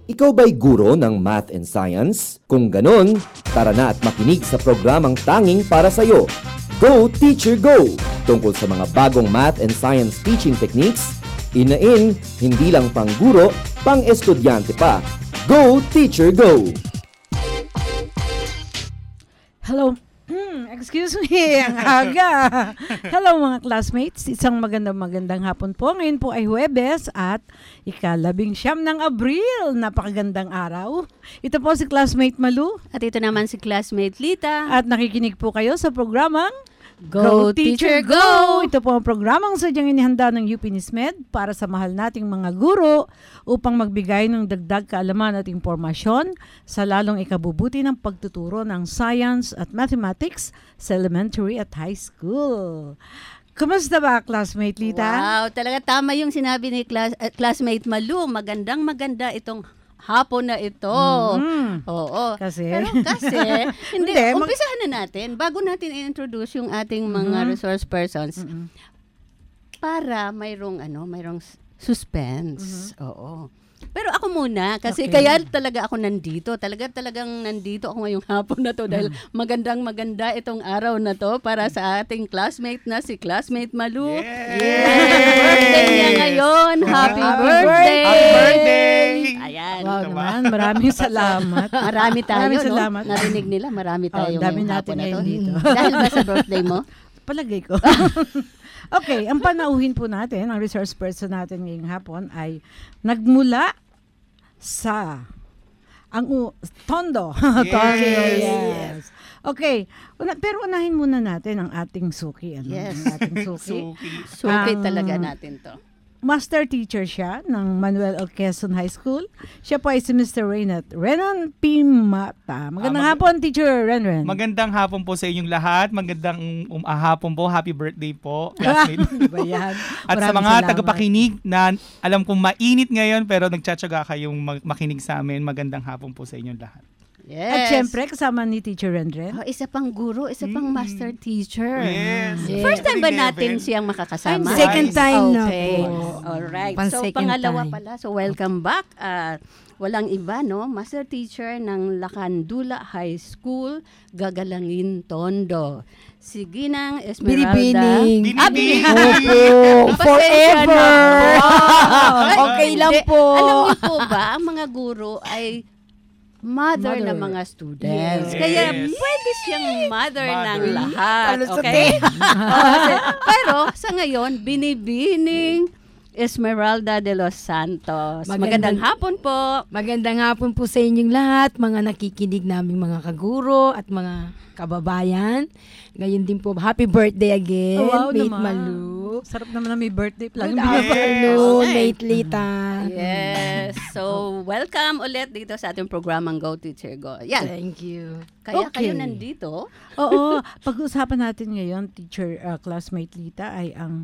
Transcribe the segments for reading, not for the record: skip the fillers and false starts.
Ikaw ba'y guro ng math and science? Kung ganon, tara na at makinig sa programang tanging para sa'yo. Go Teacher Go! Tungkol sa mga bagong math and science teaching techniques, inain, hindi lang pang guro, pang estudyante pa. Go Teacher Go! Hello. Excuse me, ang aga. Hello mga classmates, isang magandang hapon po. Ngayon po ay Huwebes at ika-19 ng Abril. Napakagandang araw. Ito po si classmate Malu. At ito naman si classmate Lita. At nakikinig po kayo sa programang Go Teacher Go! Ito po ang programang sadyang inihanda ng UP Nismed para sa mahal nating mga guro upang magbigay ng dagdag kaalaman at impormasyon sa lalong ikabubuti ng pagtuturo ng science at mathematics sa elementary at high school. Kumusta ba, classmate Lita? Wow, talaga tama yung sinabi ni classmate Malu. Maganda itong hapon na ito. Oo. Kasi? Pero hindi, umpisahan na natin. Bago natin i-introduce yung ating mga resource persons, para mayroong suspense. Oo. Pero ako muna, kasi kaya talaga ako nandito. Talagang nandito ako ngayong hapon na to dahil maganda itong araw na to para sa ating classmate na si classmate Malu. Birthday niya ngayon. Happy birthday! Happy birthday! Ayan. Wow naman, maraming salamat. Marami tayo, Maraming salamat. no? Narinig nila, marami tayo dami ngayong natin hapon na ngayon to. dito. Dahil ba sa birthday mo? Palagay ko. Okay, ang panauhin po natin, ang resource person natin ngayong hapon ay nagmula sa Tondo. Tondo, yes. Okay, pero unahin muna natin ang ating suki. Yes. Ang ating suki. Suki talaga natin to. Master teacher siya ng Manuel L. Quezon High School. Siya po ay si Mr. Renan P. Mata. Magandang hapon, Teacher Renan. Magandang hapon po sa inyong lahat. Magandang hapon po. Happy birthday po, classmate. Diba yan? At sa Maraming mga salamat. tagapakinig na alam kong mainit ngayon pero nagtsatsaga kayong makinig sa amin, magandang hapon po sa inyong lahat. Yes. At syempre, kasama ni Teacher Renren. Oh, isa pang guro, isa pang master teacher. Yes. First time ba Grade natin 11. siyang makakasama? Second time na Okay. po. Alright. So, Pan-second pangalawa time. pala. So, welcome back. Walang iba, no? Master teacher ng Lacandula High School, Gagalangin, Tondo. Si Ginang Esmeralda. Binibining. Binibining. Opo. Pasensya Forever. na. Ay, Okay lang hindi. po. Alam niyo po ba, ang mga guro ay mother ng mga students. Yes. Kaya pwede siyang mother ng lahat. Palusot Okay? Pero sa ngayon, Binibining Esmeralda de los Santos. Magandang hapon po. Magandang hapon po sa inyong lahat, mga nakikinig naming mga kaguro at mga kababayan. Ngayon din po, happy birthday again, Wow Mate naman. Malu. Sarap naman na may birthday. Good Laging afternoon, Yes. Mate Lita. Yes. So, welcome ulit dito sa ating programang Go Teacher Go. Yan. Thank you. Kaya Okay. kayo nandito. Oo. Pag-uusapan natin ngayon, Teacher classmate Lita, ay ang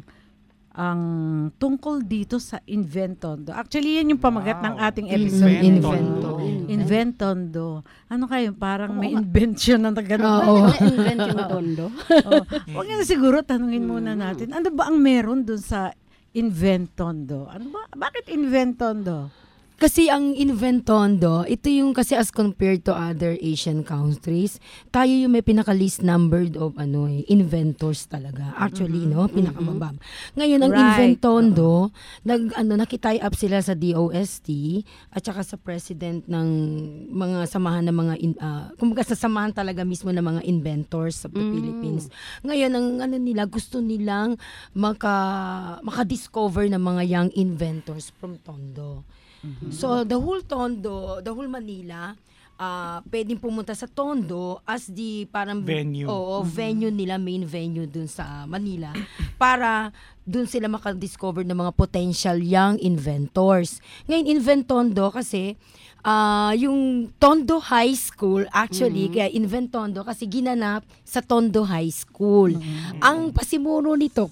tungkol dito sa Inventondo. Actually, yan yung pamagat ng ating episode. Inventondo. Inventondo. Ano kayo? Parang may invention na gano'n. Oo. Na-invent yung Tondo. Huwag nga siguro, tanungin muna natin. Ano ba ang meron dun sa Inventondo? Ano ba? Bakit Inventondo? Kasi ang Inventondo, ito yung kasi as compared to other Asian countries, tayo yung may pinaka-least numbered of inventors talaga. Actually, pinakamababa. Ngayon, ang Right. Inventondo, nakitie up sila sa DOST at saka sa president ng mga samahan ng mga, kumbaga sa samahan talaga mismo ng mga inventors of the Philippines. Ngayon, ang gusto nilang maka-discover ng mga young inventors from Tondo. So, the whole Tondo, the whole Manila, pwedeng pumunta sa Tondo as the parang Venue. venue nila, main venue dun sa Manila para dun sila makadiscover ng mga potential young inventors. Ngayon, Inventondo kasi yung Tondo High School, actually, kaya Inventondo kasi ginanap sa Tondo High School. Ang pasimuno nito,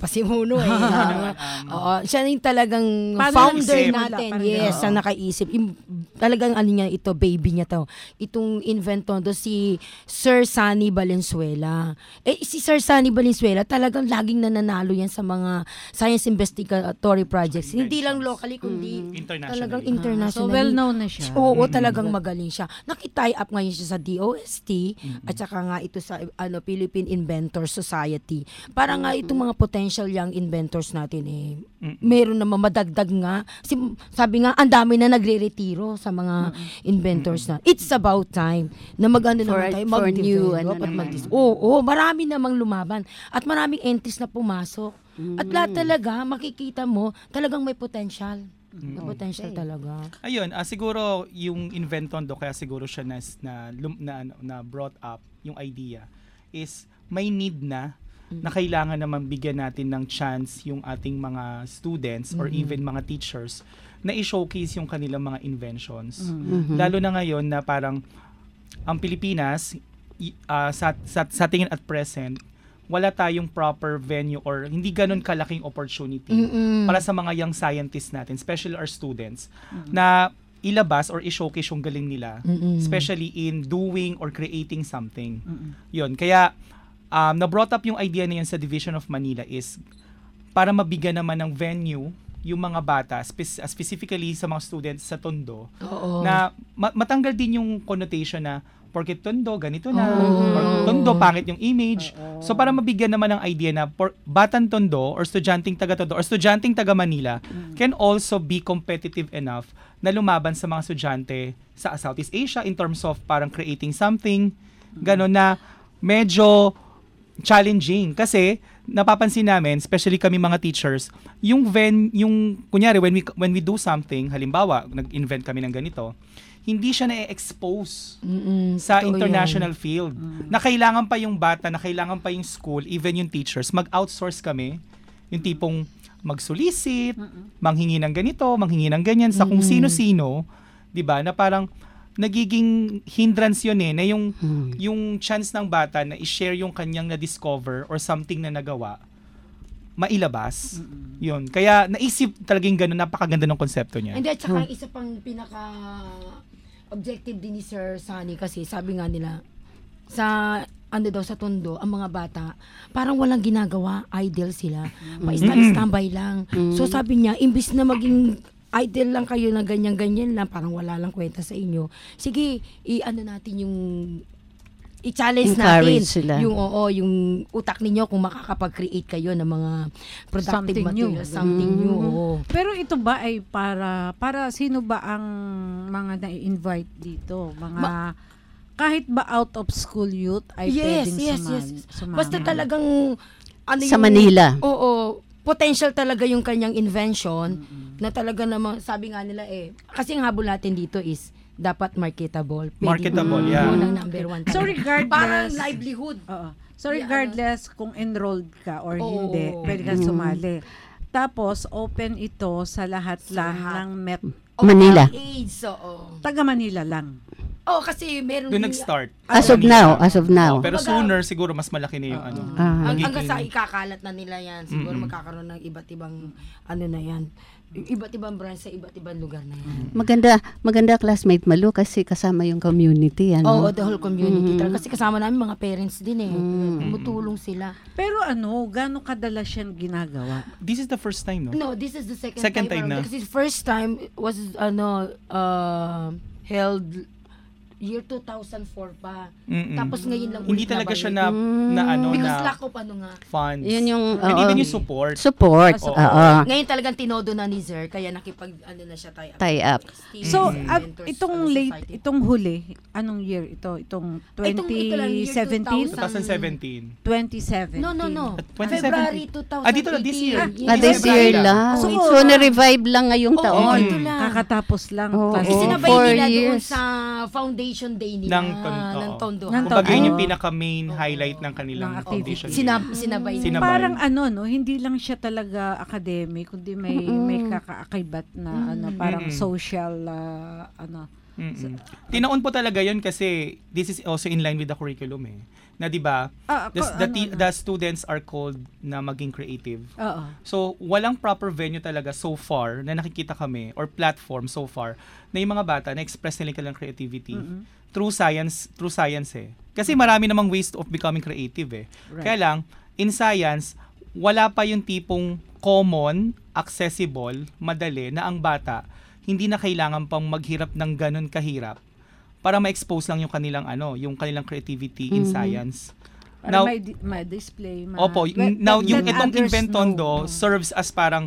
siya yung talagang founder nag-isip? natin. Parang Yes, gano'n. na nakaisip. Talagang ito, baby niya to. Itong Inventondo, si Sir Sunny Valenzuela. Si Sir Sunny Valenzuela talagang laging nananalo lalo yan sa mga science investigatory projects. Hindi lang locally, kundi talagang international. So well-known na siya. Oo, talagang magaling siya. Naki-tie up ngayon siya sa DOST at saka nga ito sa Philippine Inventor Society. Para nga itong mga potential young inventors natin meron na madagdag nga. Sabi nga, ang dami na nagre-retiro sa mga inventors na. It's about time na naman tayo mag-develop at marami namang lumaban at maraming entries na pumasok. At lahat talaga, makikita mo, talagang may potential. May potential talaga. Ayun, siguro yung Inventondo, kaya siguro siya na brought up yung idea is may need na kailangan naman bigyan natin ng chance yung ating mga students or even mga teachers na i-showcase yung kanilang mga inventions. Lalo na ngayon na parang ang Pilipinas, sa tingin at present, wala tayong proper venue or hindi ganun kalaking opportunity para sa mga young scientists natin, especially our students, na ilabas or i-showcase yung galing nila, especially in doing or creating something. Yun, kaya na-brought up yung idea na yan sa Division of Manila is para mabigyan naman ng venue yung mga bata, specifically sa mga students sa Tondo, na matanggal din yung connotation na porket Tondo, ganito na, or Tondo, pangit yung image. So para mabigyan naman ng idea na batang Tondo or estudyanteng taga Tondo or estudyanteng taga Manila can also be competitive enough na lumaban sa mga estudyante sa Southeast Asia in terms of parang creating something, gano'n na medyo challenging kasi napapansin namin, especially kami mga teachers, yung kunyari when we do something, halimbawa nag-invent kami ng ganito, hindi siya na-expose sa international field. Na kailangan pa yung bata, na kailangan pa yung school, even yung teachers, mag-outsource kami, yung tipong mag-solicit, manghingi ng ganito, manghingi ng ganyan sa kung sino-sino, 'di ba? Na parang nagiging hindrance yun na yung chance ng bata na i-share yung kanyang na-discover or something na nagawa, mailabas. Yun. Kaya naisip talagang gano'n, napakaganda ng konsepto niya. And at saka isa pang pinaka-objective din ni Sir Sunny kasi sabi nga nila, sa sa Tondo, ang mga bata, parang walang ginagawa, idle sila. Pa-standby lang. So sabi niya, imbis na maging idle lang kayo na ganyan-ganyan lang, parang wala lang kwenta sa inyo. Sige, natin yung i-challenge natin sila. Yung utak ninyo kung makakapag-create kayo ng mga productive materials, something new. Pero ito ba ay para sino ba ang mga na-invite dito? Mga kahit ba out of school youth ay pwedeng sumama? Basta talagang sa Manila. Oo. Potential talaga yung kanyang invention na talaga namang, sabi nga nila kasi ang habol natin dito is dapat marketable. Marketable, yeah. Unang number one. So regardless, parang livelihood. So regardless kung enrolled ka or hindi, pwede ka sumali. Tapos open ito sa lahat ng Manila. Taga Manila lang. Kasi meron doon nag-start. As of now. Pero sooner, siguro mas malaki na yung hanggang sa ikakalat na nila yan. Siguro magkakaroon ng iba't ibang na yan. Iba't ibang branch sa iba't ibang lugar na yan. Maganda classmate Malu kasi kasama yung community. The whole community. Kasi kasama namin mga parents din tumutulong sila. Pero gaano kadalas yan ginagawa? This is the first time, no? No, this is the second time na. Kasi first time was held year 2004 pa. Tapos ngayon lang hindi talaga siya na because lack of funds. Yun yung and even yung support. Ngayon talagang tinodo na ni Sir kaya nakipag na siya tie up. So itong huli, anong year ito? Itong 2017? 2017. 2017. No. 2017. February 2018. Dito this year. This year lang. So na-revive lang ngayong taon. Ito lang. Kakatapos lang. Sinabay nila doon sa Foundation Day nila ng Tondo. Kumbaga yun yung pinaka-main highlight ng kanilang foundation. Sinabay. Parang hindi lang siya talaga academic, kundi may kakaakibat na parang social Tinaon po talaga yun kasi this is also in line with the curriculum na 'di ba? The students are called na maging creative. So walang proper venue talaga so far na nakikita kami or platform so far na yung mga bata na express nila kanilang creativity through science Kasi marami namang ways of becoming creative Right. Kaya lang in science wala pa yung tipong common, accessible, madali na ang bata hindi na kailangan pang maghirap ng ganun kahirap para ma-expose lang yung kanilang creativity in science. Para may display. Opo, now yung itong others Inventondo know. serves as parang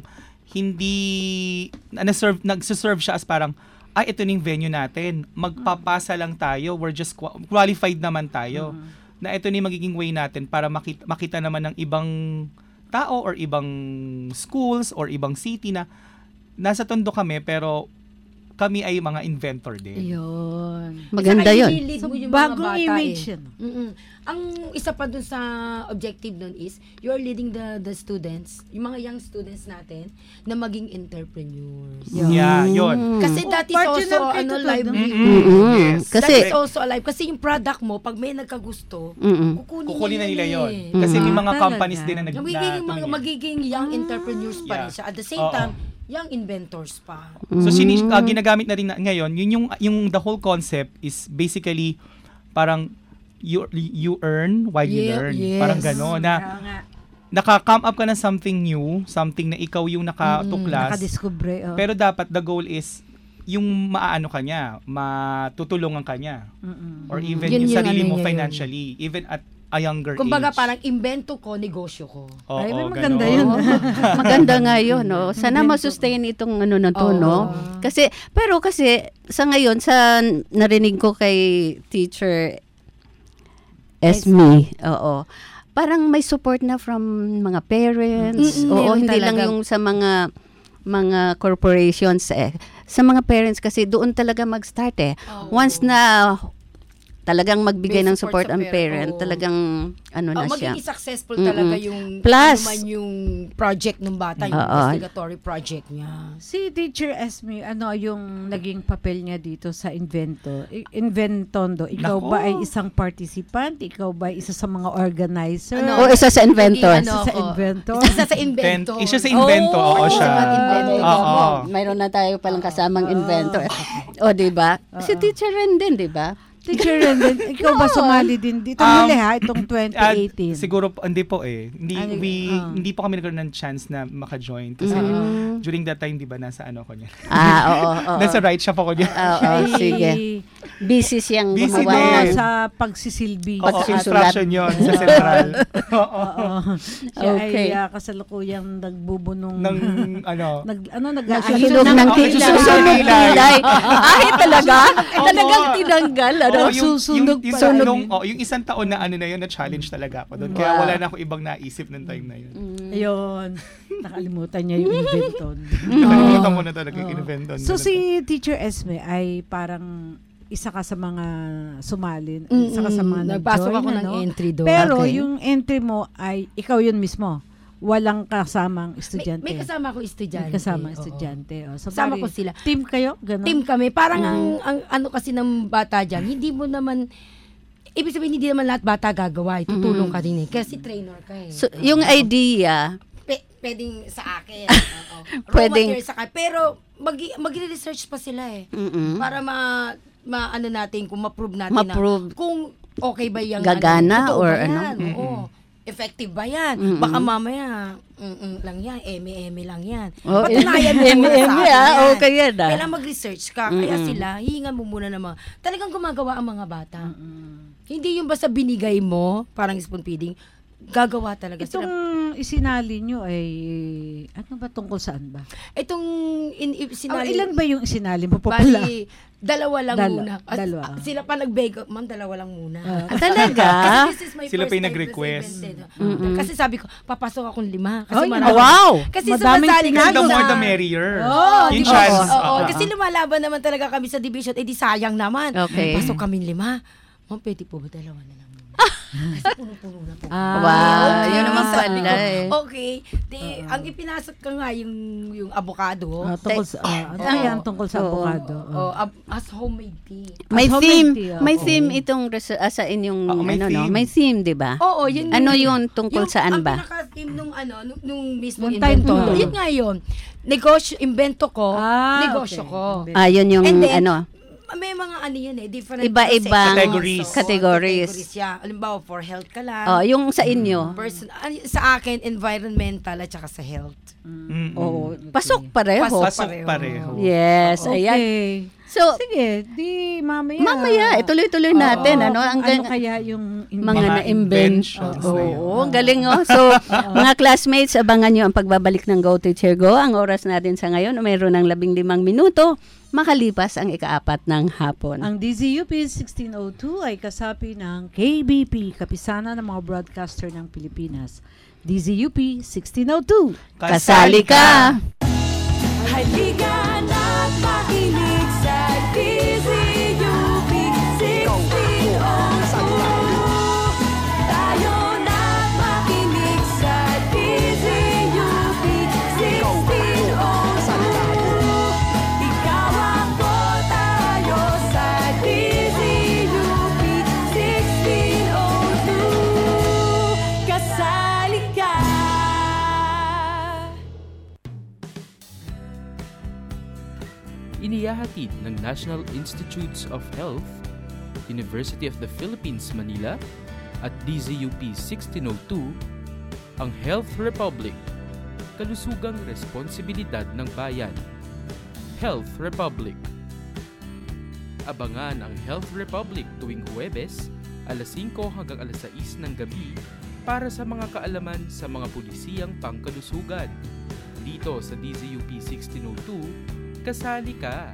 nagsiserve siya as parang, ito yung venue natin. Magpapasa lang tayo. We're just qualified naman tayo. Na ito yung magiging way natin para makita naman ng ibang tao or ibang schools or ibang city na nasa Tondo kami pero kami ay mga inventor din. Yun. Maganda Saka yun. ililid mo yung Bagong mga bata image eh. yun. Ang isa pa dun sa objective nun is you're leading the students, yung mga young students natin na maging entrepreneurs. Yeah, yun. Kasi that is part yun also ng K-12, live. no? Yes. That Kasi- is also alive. Kasi yung product mo, pag may nagkagusto, Kukunin na nila yun. eh. Kasi may mga Talaga. companies din na tumingin. Magiging young entrepreneurs pa rin Yeah. siya. At the same Oo. time, young inventors pa. So ginagamit na rin ngayon, yung the whole concept is basically parang you earn while you Yeah, learn. yes. Parang gano'n na Kaya nga, naka-come up ka na something new, something na ikaw yung nakatuklas. nakadiscover. Pero dapat the goal is yung maano ka niya, matutulungan ka niya. Or even Yun yung yung sarili ano mo niya yun. financially, even at a younger Kumbaga age. parang invento ko, negosyo ko. Oo, Ay, may maganda ganon. yun. Maganda nga yun, no? Sana masustain itong ano na to, no? Kasi sa ngayon, sa narinig ko kay Teacher Esme, oo. Parang may support na from mga parents. Oo, meron hindi lang talaga. yung sa mga corporations eh. Sa mga parents kasi doon talaga mag-start eh. Once na talagang magbigay May ng support support sa ang parent, parent, oo. talagang ano na siya. Magiging successful talaga yung Plus, ano man yung project ng bata, yung Oo. investigatory project niya. Si Teacher Esme, ano yung naging papel niya dito sa Inventondo? Ikaw Nako. ba ay isang participant? Ikaw ba ay isa sa mga organizer? O isa sa inventor. Naging Isa sa ako. inventor? Isa sa inventor. Isa sa invento, oo siya. Inventor. Oo. Mayroon na tayo palang kasamang inventor. O, di ba? Si Teacher rin din, di ba? Teacher Rendon, ikaw ba sumali din dito? Huli itong 2018. Siguro hindi po eh. Ano, Hindi po kami nagkaroon ng chance na maka-join kasi during that time 'di ba nasa ano ko niya. Oo. Nasa right shop ako niya. Oo, sige. Busy siyang Busy gumawa din. ng sa pagsisilbi. Oo, Pagsusulat. instruction 'yon sa central. Oo. Siya Okay. ay kasalukuyang nagbubunong ng ano. Nagsusunog ng Oo, kilay. nagsusunog ng kilay. Ay, talaga? Talagang tinanggal. Ano? Susunog yung, pala. yung isang taon na ano na yun, na challenge talaga ako doon. Kaya wala na ako ibang naisip ng time na yun. Ayun. Nakalimutan niya yung inventon. Nakalimutan mo na talaga yung inventon. So si Teacher Esme ay parang isa ka sa mga sumalin, isa ka sa mga Nagpasok nag-join, ako ng ano? entry doon. Pero Okay. yung entry mo ay ikaw yun mismo. Walang kasamang estudyante. May kasama akong estudyante. May kasamang Oo. estudyante. Oh. So, Kasama bali, ko sila. Team kayo? Ganun? Team kami. Parang ang ano kasi ng bata dyan, hindi mo naman, ibig sabihin hindi naman lahat bata gagawa. Tutulong ka din eh. Kasi trainer ka eh. So, yung idea, Pwedeng sa akin. Oo. Raw Pwedeng- material sa akin. Pero magre-research pa sila eh. Para ano natin, kung ma-prove natin Ma-prove. na kung okay ba yung Gagana totoo or ba ano? yan? Oo. Effective ba yan? Baka mamaya, lang yan, eme lang yan. Oh, Patunayan mo muna sa akin yan. okay yan ah. Kailangan mag-research ka. Kaya sila, hihingan mo muna ng mga, talagang gumagawa ang mga bata. Hindi yung basta binigay mo, parang spoon feeding, gagawa talaga sila. Itong isinali nyo ay, ano ba tungkol saan ba? Itong Ilan ba yung isinali mo? Popula? Bali, dalawa lang muna. Dalawa. Sila pa nag-beg, ma'am, dalawa lang muna. Talaga? Kasi this is my Sila first pa yung time nag-request. this event, eh. Kasi sabi ko, papasok akong 5. Kasi Ay, marami. wow! Kasi Madaming sumasali kami The tinalo. more sa- the merrier. Oo, Yung di ba? chance. Oo, kasi lumalaban naman talaga kami sa division. Eh di sayang naman. Okay. Pasok kami 5. Ma'am, pwede po ba dalawa na lang muna? Kasi puno-puno na po. Wow, yun naman Sabi pala ko, eh. okay. Ang ipinasok ka nga yung avocado. Tungkol sa, ano yan tungkol sa avocado? As homemade tea. May As theme, homemade tea, may oo. theme itong sa inyong may ano no, theme. may theme, 'di ba? Oo, yun. Ano yun tungkol saan ba? Ang pinaka-theme nung mismo Nung time invento. to. Yun nga yun. Negosyo, invento ko, Ah, negosyo okay. ko. Ah, yun yung And then, ano. May mga ano yun different Iba-ibang categories. Categories. Yeah. Halimbawa, for health ka lang. Yung sa inyo. Sa akin, environmental at saka sa health. Pasok pareho. Pasok pareho. Yes, ayan. Okay. So, Sige, di mamaya. mamaya, ituloy-tuloy natin. Ano kaya yung mga na-inventions. na yun. Oo, ang galing So, mga classmates, abangan nyo ang pagbabalik ng Go Teacher Go. Ang oras natin sa ngayon, mayroon ng 15 minuto makalipas ang ika-4 ng hapon. Ang DZUP 1602 ay kasapi ng KBP, Kapisanan ng mga Broadcaster ng Pilipinas. DZUP 1602. Kasali ka! Halika na't makinig sa DZUP 1602. Tayo na't makinig sa DZUP 1602. Ikaw ako, tayo sa DZUP 1602. Kasali ka. Inihahatid ng National Institutes of Health, University of the Philippines, Manila at DZUP 1602 ang Health Republic, kalusugang responsibilidad ng bayan. Health Republic. Abangan ang Health Republic tuwing Huwebes, alas 5 hanggang alas 6 ng gabi para sa mga kaalaman sa mga pulisiyang pangkalusugan. Dito sa DZUP 1602, kasali ka!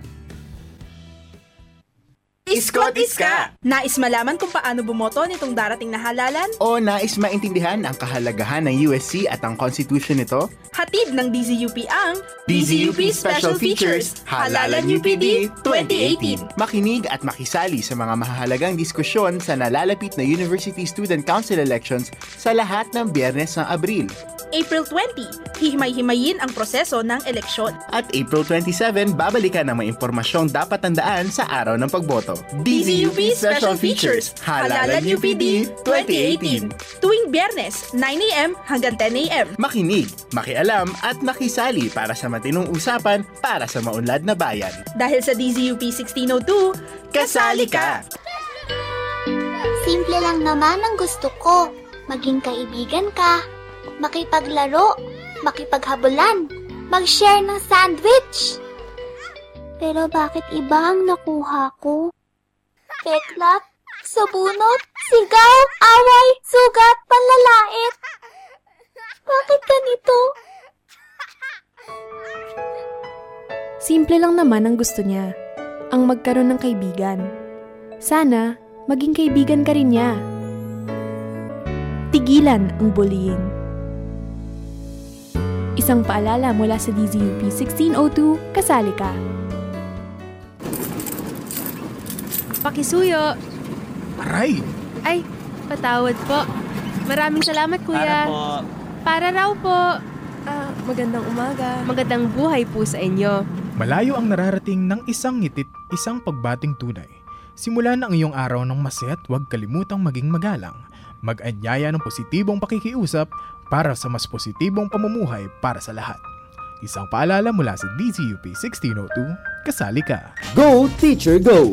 Iskot Iska! Nais malaman kung paano bumoto nitong darating na halalan? O nais maintindihan ang kahalagahan ng USC at ang constitution nito? Hatid ng DZUP ang DZUP Special Features, Halalan UPD 2018. Makinig at makisali sa mga mahahalagang diskusyon sa nalalapit na University Student Council elections sa lahat ng Biyernes ng Abril. April 20, hihimay-himayin ang proseso ng eleksyon. At April 27, babalikan ang mga impormasyong dapat tandaan sa araw ng pagboto. DZUP Special Features, Halalan UPD 2018. Tuwing Biyernes, 9 a.m. hanggang 10 a.m. Makinig, makialam at makisali para sa matinong usapan para sa maunlad na bayan. Dahil sa DZUP 1602, Kasali ka! Simple lang naman ang gusto ko. Maging kaibigan ka, makipaglaro, makipaghabulan, mag-share ng sandwich. Pero bakit iba ang nakuha ko? Peklap, sabunot, sigaw, away, sugat, panlalait. Bakit ganito? Simple lang naman ang gusto niya, ang magkaroon ng kaibigan. Sana, maging kaibigan ka rin niya. Tigilan ang bullying. Isang paalala mula sa DZUP 1602, kasali ka. Pakisuyo. Aray! Ay, patawad po. Maraming salamat, kuya. Para raw po. Magandang umaga. Magandang buhay po sa inyo. Malayo ang nararating ng isang ngitit, isang pagbating tunay. Simulan ang iyong araw ng masaya at huwag kalimutang maging magalang. Mag-anyaya ng positibong pakikiusap para sa mas positibong pamumuhay para sa lahat. Isang paalala mula sa DZUP 1602, kasali ka. Go Teacher Go!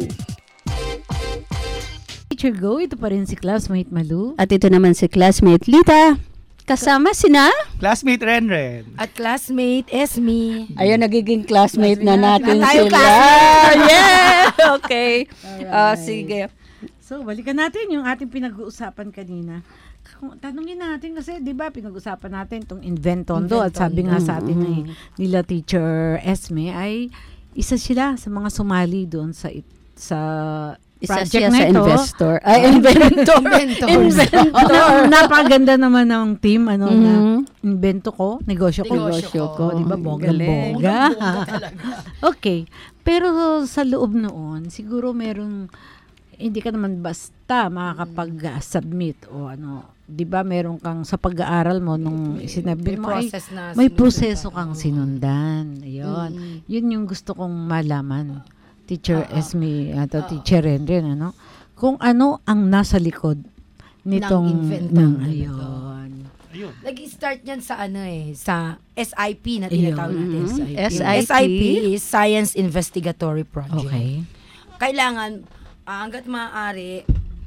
Teacher Go, ito pa rin si Classmate Malu. At ito naman si Classmate Lita. Kasama sina? Classmate Renren. At classmate Esme. Ayun, nagiging classmate na natin Na tayo sila. Yeah! Okay. Alright. Sige. So, balikan natin yung ating pinag-uusapan kanina. Tanungin natin kasi, di ba, pinag-usapan natin itong Inventondo at sabi nga sa atin nila Teacher Esme ay isa sila sa mga sumali doon sa Isa project siya na sa ito. investor. Ay, inventor. Napakaganda naman ng team, na invento ko, negosyo ko. Di ba, bongga-bongga. Okay. Pero sa loob noon, siguro hindi ka naman basta makakapag-submit o di ba meron kang sa pag-aaral mo nung sinabi mo may proseso kang sinundan. Ayun. Yun yung gusto kong malaman. Teacher Esme at Teacher Renren, kung ano ang nasa likod nitong ayun. Nag-start yan sa sa SIP na tinatawag natin. SIP? SIP is Science Investigatory Project. Okay. kailangan, hanggat maaari,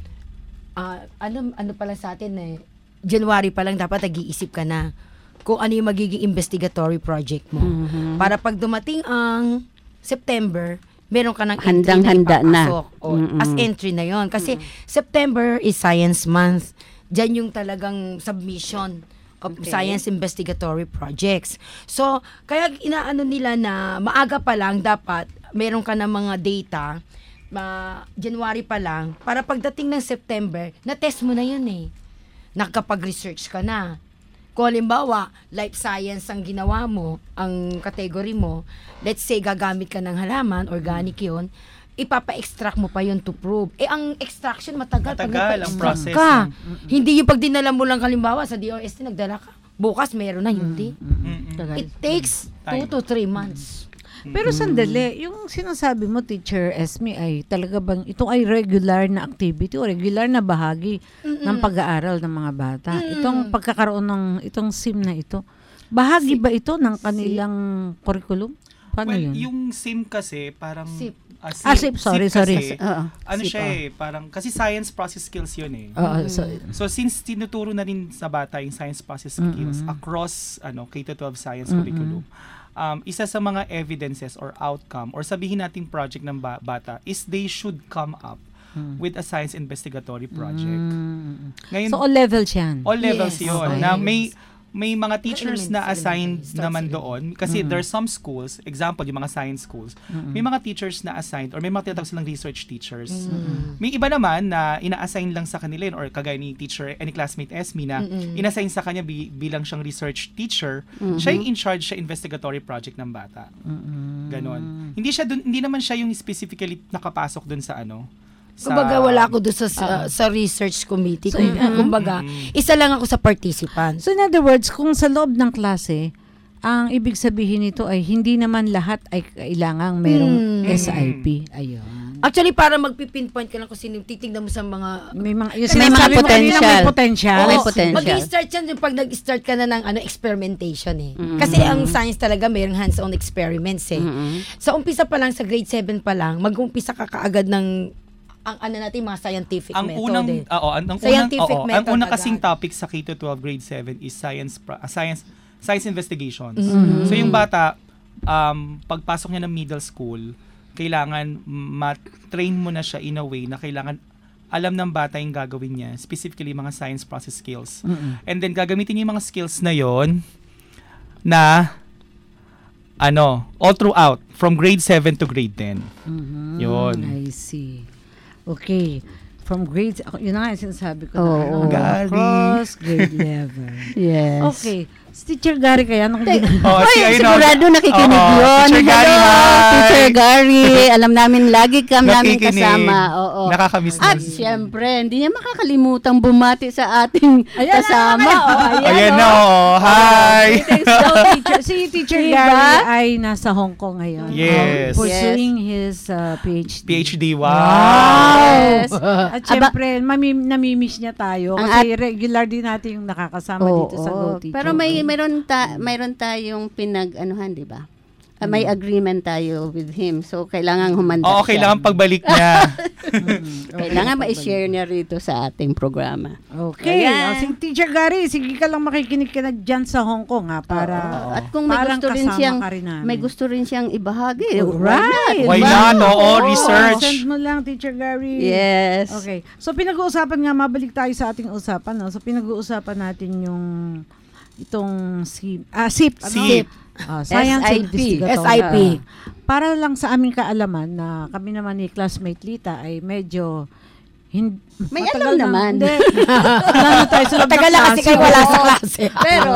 ano pala sa atin January pa lang dapat nag-iisip ka na kung ano yung magiging investigatory project mo. Para pag dumating ang September, meron ka ng handang-handa na. As entry na yon. Kasi September is Science Month. Diyan yung talagang submission of science investigatory projects. So, kaya inaano nila na maaga pa lang dapat meron ka ng mga data January pa lang para pagdating ng September, na-test mo na yun nakapag-research ka na. Kung halimbawa, life science ang ginawa mo, ang category mo, let's say gagamit ka ng halaman, organic yun, ipapa-extract mo pa yun to prove. Ang extraction matagal ang process. Hindi yung pag dinala mo lang halimbawa sa DOST, nagdala ka. Bukas meron na, hindi. It takes 2 to 3 months. Pero sandali, yung sinasabi mo, Teacher Esme, ay talaga bang ito ay regular na activity o regular na bahagi ng pag-aaral ng mga bata? Itong pagkakaroon ng itong SIM na ito, bahagi ba ito ng kanilang curriculum? Paano yun? Yung SIM kasi parang SIP. Sorry. Kasi, siya parang kasi science process skills yun So since tinuturo na rin sa bata yung science process skills across K-12 science curriculum, isa sa mga evidences or outcome or sabihin nating project ng bata is they should come up with a science investigatory project. Ngayon, so all levels yan? All levels yun. Na may mga teachers na assigned naman doon kasi there's some schools, example yung mga science schools, may mga teachers na assigned or may mga tinatawag silang research teachers. May iba naman na ina-assign lang sa kanila or kagaya ni teacher, any classmate Esme na ina-assign sa kanya bilang siyang research teacher, siya yung in charge sa investigatory project ng bata. Ganon. Hindi naman siya yung specifically nakapasok dun sa kumbaga wala ako doon sa research committee. Kumbaga, isa lang ako sa participant. So in other words, kung sa loob ng klase, ang ibig sabihin nito ay hindi naman lahat ay kailangang merong SIP. Ayun. Actually, para magpipinpoint ka lang kung sino titignan mo sa mga may mga potential. Mag-i-start yan pag nag-start ka na ng experimentation Kasi ang science talaga mayroong hands-on experiments Sa umpisa pa lang, sa grade 7 pa lang, mag-umpisa ka kaagad ng ang natin mga scientific method. Ang unang kasing topic sa K-12 grade 7 is science investigations. So yung bata pagpasok niya ng middle school, kailangan ma-train mo na siya in a way na kailangan alam ng bata yung gagawin niya, specifically mga science process skills. And then gagamitin niya yung mga skills na yon na all throughout from grade 7 to grade 10. Yun. I see. Okay. From grades, yun na nga yung sinasabi ko. Across grade level. Yes. Okay. Si Teacher Gary kaya sigurado nakikinig yun. Teacher Gary. Alam namin, lagi namin kasama. Nakakamiss na. At syempre, hindi niya makakalimutang bumati sa ating kasama. Ayan na. Hi! Si Teacher Gary ay nasa Hong Kong ngayon. Yes. Pursuing his PhD. PhD, wow! Yes. At syempre, namimiss niya tayo. Kasi regular din natin yung nakakasama dito sa Go Teacher. Pero mayroon tayong pinag-anuhan, di ba? May agreement tayo with him. So, kailangan humanda siya. Kailangan pagbalik niya. Kailangan ma-share niya rito sa ating programa. Okay. Si Teacher Gary, sige ka lang makikinig ka na dyan sa Hong Kong, para at kung may gusto rin siyang ibahagi. Right. Why not? Research. Send mo lang, Teacher Gary. Yes. Okay. So, pinag-uusapan nga, mabalik tayo sa ating usapan. So, pinag-uusapan natin yung itong SIP. Science SIP. Para lang sa aming kaalaman na kami naman ni classmate Lita ay medyo may alam naman. Matagal na kasi kayo wala sa klase. Pero,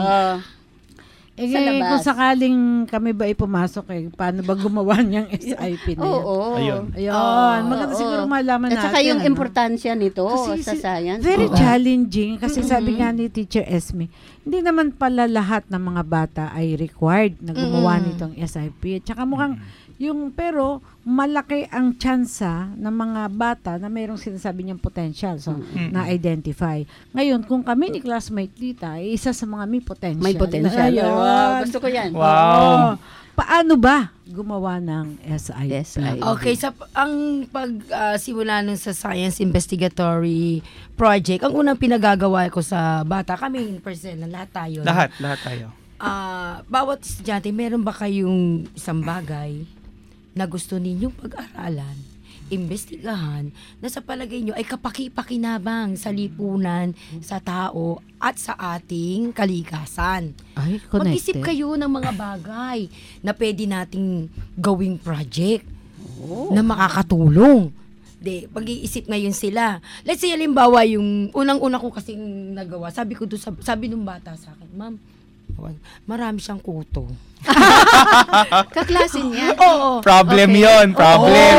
kung sakaling kami ba ay pumasok paano ba gumawa niyang SIP na yan? Ayun. Maganda siguro malaman natin. At saka yung importansya nito sa science. Very challenging kasi sabi nga ni Teacher Esme, hindi naman pala lahat ng mga bata ay required na gumawa nitong SIP. At saka mukhang pero malaki ang tsansa ng mga bata na mayroong sinasabi niyang potential na-identify. Ngayon, kung kami ni classmate Lita, isa sa mga may potential. May potential. Gusto ko yan. Wow. paano ba gumawa ng SIP? Okay, ang pagsimula nun sa Science Investigatory Project, ang unang pinagagawa ko sa bata, kami in person, lahat tayo. Lahat tayo. Bawat estudyante, meron ba kayong isang bagay na gusto ninyong pag-aralan, imbestigahan, na sa palagay nyo ay kapaki-pakinabang sa lipunan, sa tao, at sa ating kalikasan. Ay, Mag-isip kayo ng mga bagay na pwede nating gawing project na makakatulong. Pag-iisip ngayon sila. Let's say, halimbawa, yung unang-una ko kasing nagawa, sabi nung bata sa akin, Ma'am, marami siyang kuto. Kaklase niya? Oo. Problem yon, problem.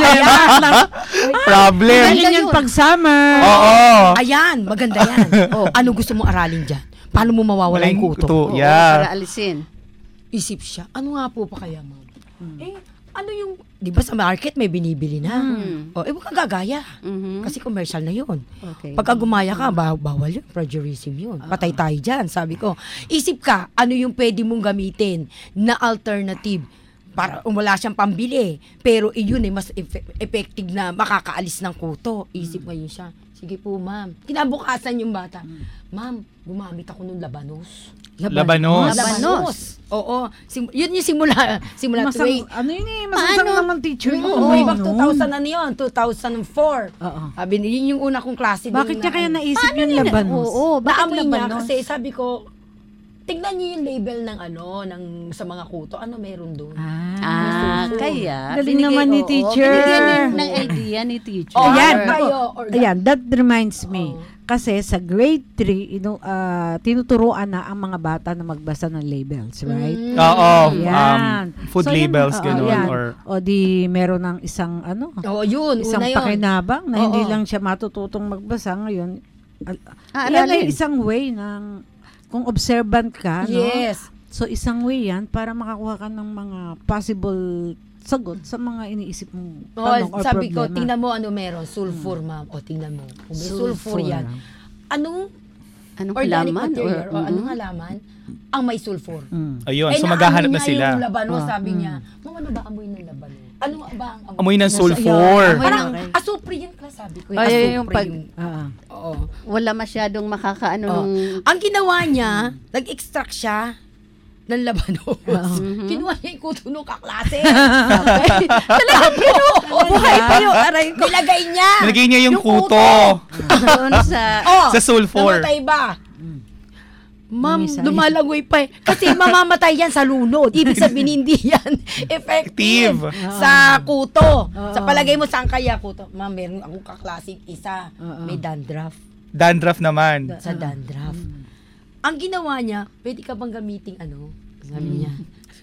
Problem. Galing yung pag-summer. Oo. Ayan, maganda yan. Ano gusto mong aralin dyan? Paano mo mawawala yung kuto? Para alisin. Isip siya, ano nga po pa kaya, Ma'am? Ano yung, di ba sa market may binibili na? Huwag kang gagaya. Kasi commercial na yun. Okay. Pagka gumaya ka, bawal yun. Plagiarism yun. Patay tayo dyan, sabi ko. Isip ka, ano yung pwede mong gamitin na alternative para wala siyang pambili. Pero iyon ay mas effective na makakaalis ng kuto. Isip ngayon siya. Sige po, Ma'am. Kinabukasan yung bata. Ma'am, gumamit ako ng labanos. Labanos. Oo. Yun yung simula Masang, ano yun masasang naman teacher mo. Oo, back 2000 na yun, 2004. Oo. Sabi niya, yun yung una kong klase. Bakit niya kaya naisip yung labanos? Oo, bakit naamoy niya labanos? kasi sabi ko, tignan niyo yung label ng sa mga kuto. Ano meron doon? Kaya. Galing naman ni teacher. Binigyan ng idea ni teacher. Ayan, that reminds me. Kasi sa grade 3, tinuturuan na ang mga bata na magbasa ng labels, right? Oo. Yan. Food labels, gano'n. O di meron ng isang isang pakinabang na hindi lang siya matututong magbasa ngayon. Yan ay isang way ng kung observant ka, yes. So isang way yan para makakuha ka ng mga possible sagot sa mga iniisip mong tanong or sabi problema. ko, tingnan mo ano meron. Sulfur, Ma'am. O, tingnan mo. Kung may sulfur yan. Anong organic halaman? material o anong halaman ang may sulfur? Ayun, so maghahanap na sila. Yung labanos, sabi niya, Ma'am, ano ba amoy ng labanos? Ano ba ang amoy ng sulfur? Parang asupre yun ka, sabi ko. Wala masyadong makakaano nung... Ang ginawa niya, nag-extract siya ng labanos. Kinuha niya yung kuto nung kaklase. Talagang buhay pa yun. Nilagay niya. Nilagay niya yung kuto. Sa sulfur. Namatay ba? Ma'am, lumalangoy pa eh. Kasi mamamatay yan sa lunod. Ibig sabihin hindi yan effective sa kuto. Sa palagay mo, saan kaya kuto? Ma'am, meron akong kaklaseng isa. May dandruff. Dandruff naman. Sa dandruff. Ang ginawa niya, pwede ka bang gamitin sabi niya.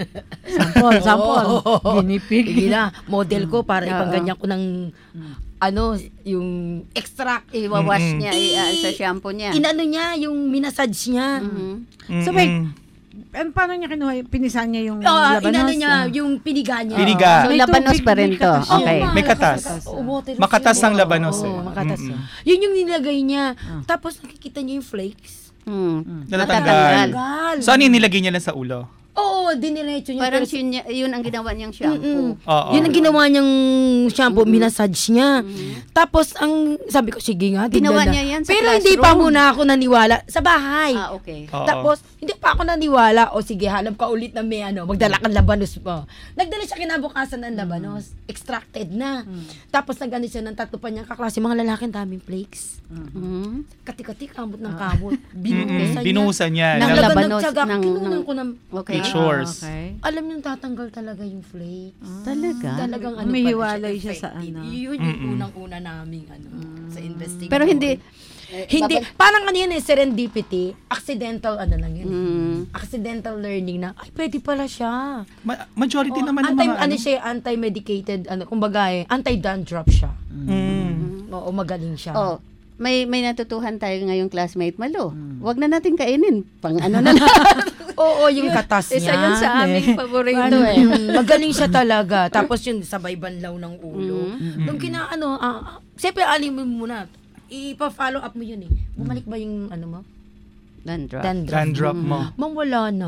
Sample. Ginipig. Sige na, model ko para ipangganyan ko ng yung extract. Iwawash niya sa shampoo niya. Inano niya, yung minasage niya. So wait, paano niya kinuha? Pinisan niya yung labanos? Inano niya, yung piniga niya. Piniga. So labanos pa rin to. Okay. May katas. Makatas ang labanos eh. Makatas. Yun yung nilagay niya. Tapos nakikita niya yung flakes. Natatanggal. So ano yung nilagay niya lang sa ulo? Oo, diniretso niya. Parang yun ang ginawa niyang shampoo. Yun ang ginawa niyang shampoo, minasage niya. Tapos, sabi ko, sige nga. Ginawa niya yan sa pero classroom. hindi pa muna ako naniwala. Sa bahay. Okay. Tapos, hindi pa ako naniwala. O sige, hanap ka ulit na may magdala kang labanos mo. Nagdala siya kinabukasan ng labanos. Extracted na. Tapos, nagano siya ng tatlo pa niyang kaklase. Mga lalaki, daming flakes. Kati-kati, kamot ng kamot. Binuhusan niya. Ng labanos. Kinunan ko ng pictures. Alam niyo, tatanggal talaga yung flakes. Talagang may hiwalay siya sa Yun yung unang-una naming sa investigation. Pero hindi, parang yan serendipity, accidental lang yun. Accidental learning na, ay, pwede pala siya. Majority naman ng mga siya, anti-medicated, kumbaga anti-dandruff siya. Oo, magaling siya. May natutuhan tayo ngayong classmate Malo. Huwag na natin kainin. Pang na lang. Oo, yung katas niya. Isa yun sa aming paborito Magaling siya talaga. Tapos yun, sabay banlaw ng ulo. Nung siyempre alim mo muna. Ipa-follow up mo yun eh. Bumalik ba yung mo? Dandruff. Dandruff mo. Ma'am, wala na.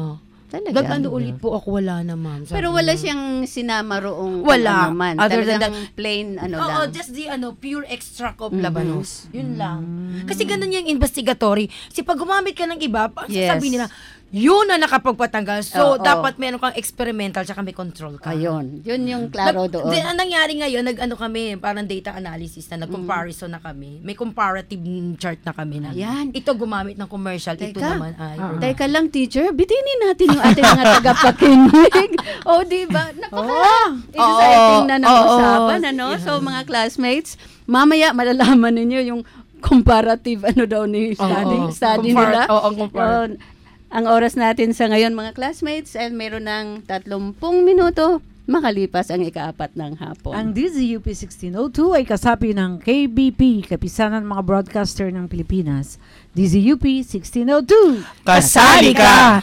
Talaga. Nag-ano ulit po ako, wala na, ma'am. Sabi Pero wala niya. siyang sinama roong Wala. man. Other than Talagang plain Oo, lang. just the pure extract of labanos. Yun lang. Kasi ganun yung investigatory. Kasi pag gumamit ka ng iba, sasabihin nila, yun na nakapagpatanggal. So, dapat meron kang experimental tsaka may control ka. Ayun. Yun yung klaro doon. Ang nangyari ngayon, kami, parang data analysis na nag-comparison na kami. May comparative chart na kami na. Ayan. Ito gumamit ng commercial, ito naman ay. Teka lang, teacher. Bitinin natin yung ating mga tagapakinig. Diba? Exciting na usapan, ano? So, mga classmates, mamaya malalaman ninyo yung comparative study nila. Comparative. Ang oras natin sa ngayon, mga classmates, ay meron ng 30 minuto makalipas ang ika-4 ng hapon. Ang DZUP 1602 ay kasapi ng KBP, Kapisanan ng mga Broadcaster ng Pilipinas. DZUP 1602. Kasali ka!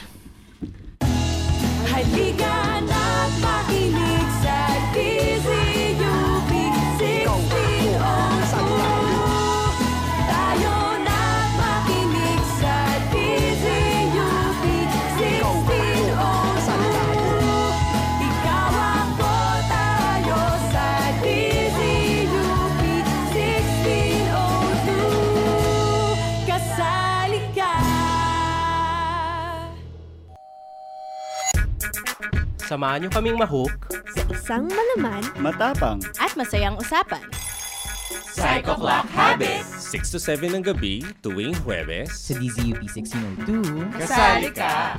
Halika na't makinig sa DZUP 1602. Tayo na't makinig sa DZUP 1602. Ikaw ako, tayo sa DZUP 1602. Kasali ka. Samahan niyo kaming mahok sa isang malaman, matapang at masayang usapan. Psycho Clock Habits 6 to 7 ng gabi tuwing Huwebes sa DZUP 1602. Kasali ka!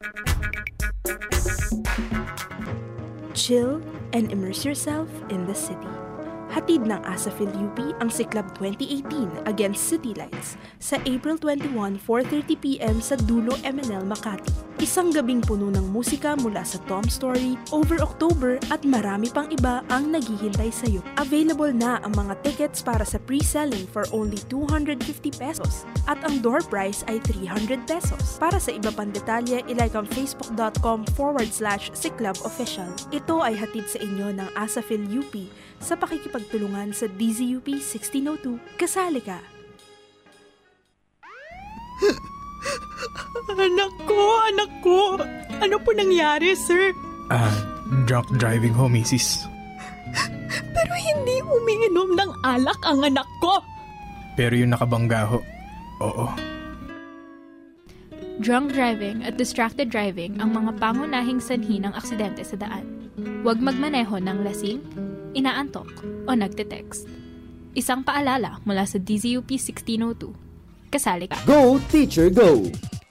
Chill and immerse yourself in the city. Hatid ng ASAFIL UP ang Siklab 2018 against City Lights sa April 21, 4:30 p.m. sa Dulo MNL Makati. Isang gabing puno ng musika mula sa Tom Story, Over October at marami pang iba ang naghihintay sa iyo. Available na ang mga tickets para sa pre-selling for only 250 pesos at ang door price ay 300 pesos. Para sa iba pang detalye, ilike ang facebook.com/siklabofficial. Ito ay hatid sa inyo ng ASAFIL UP sa pakikipagtulungan sa DZUP 1602. Kasali ka! Anak ko! Ano po nangyari, sir? Drunk driving ho, misis. Pero hindi umiinom ng alak ang anak ko! Pero yung nakabangga ho, oo. Drunk driving at distracted driving ang mga pangunahing sanhi ng aksidente sa daan. Huwag magmaneho ng lasing, inaantok o nagte-text. Isang paalala mula sa DZUP 1602. Kasali ka. Go, Teacher, Go!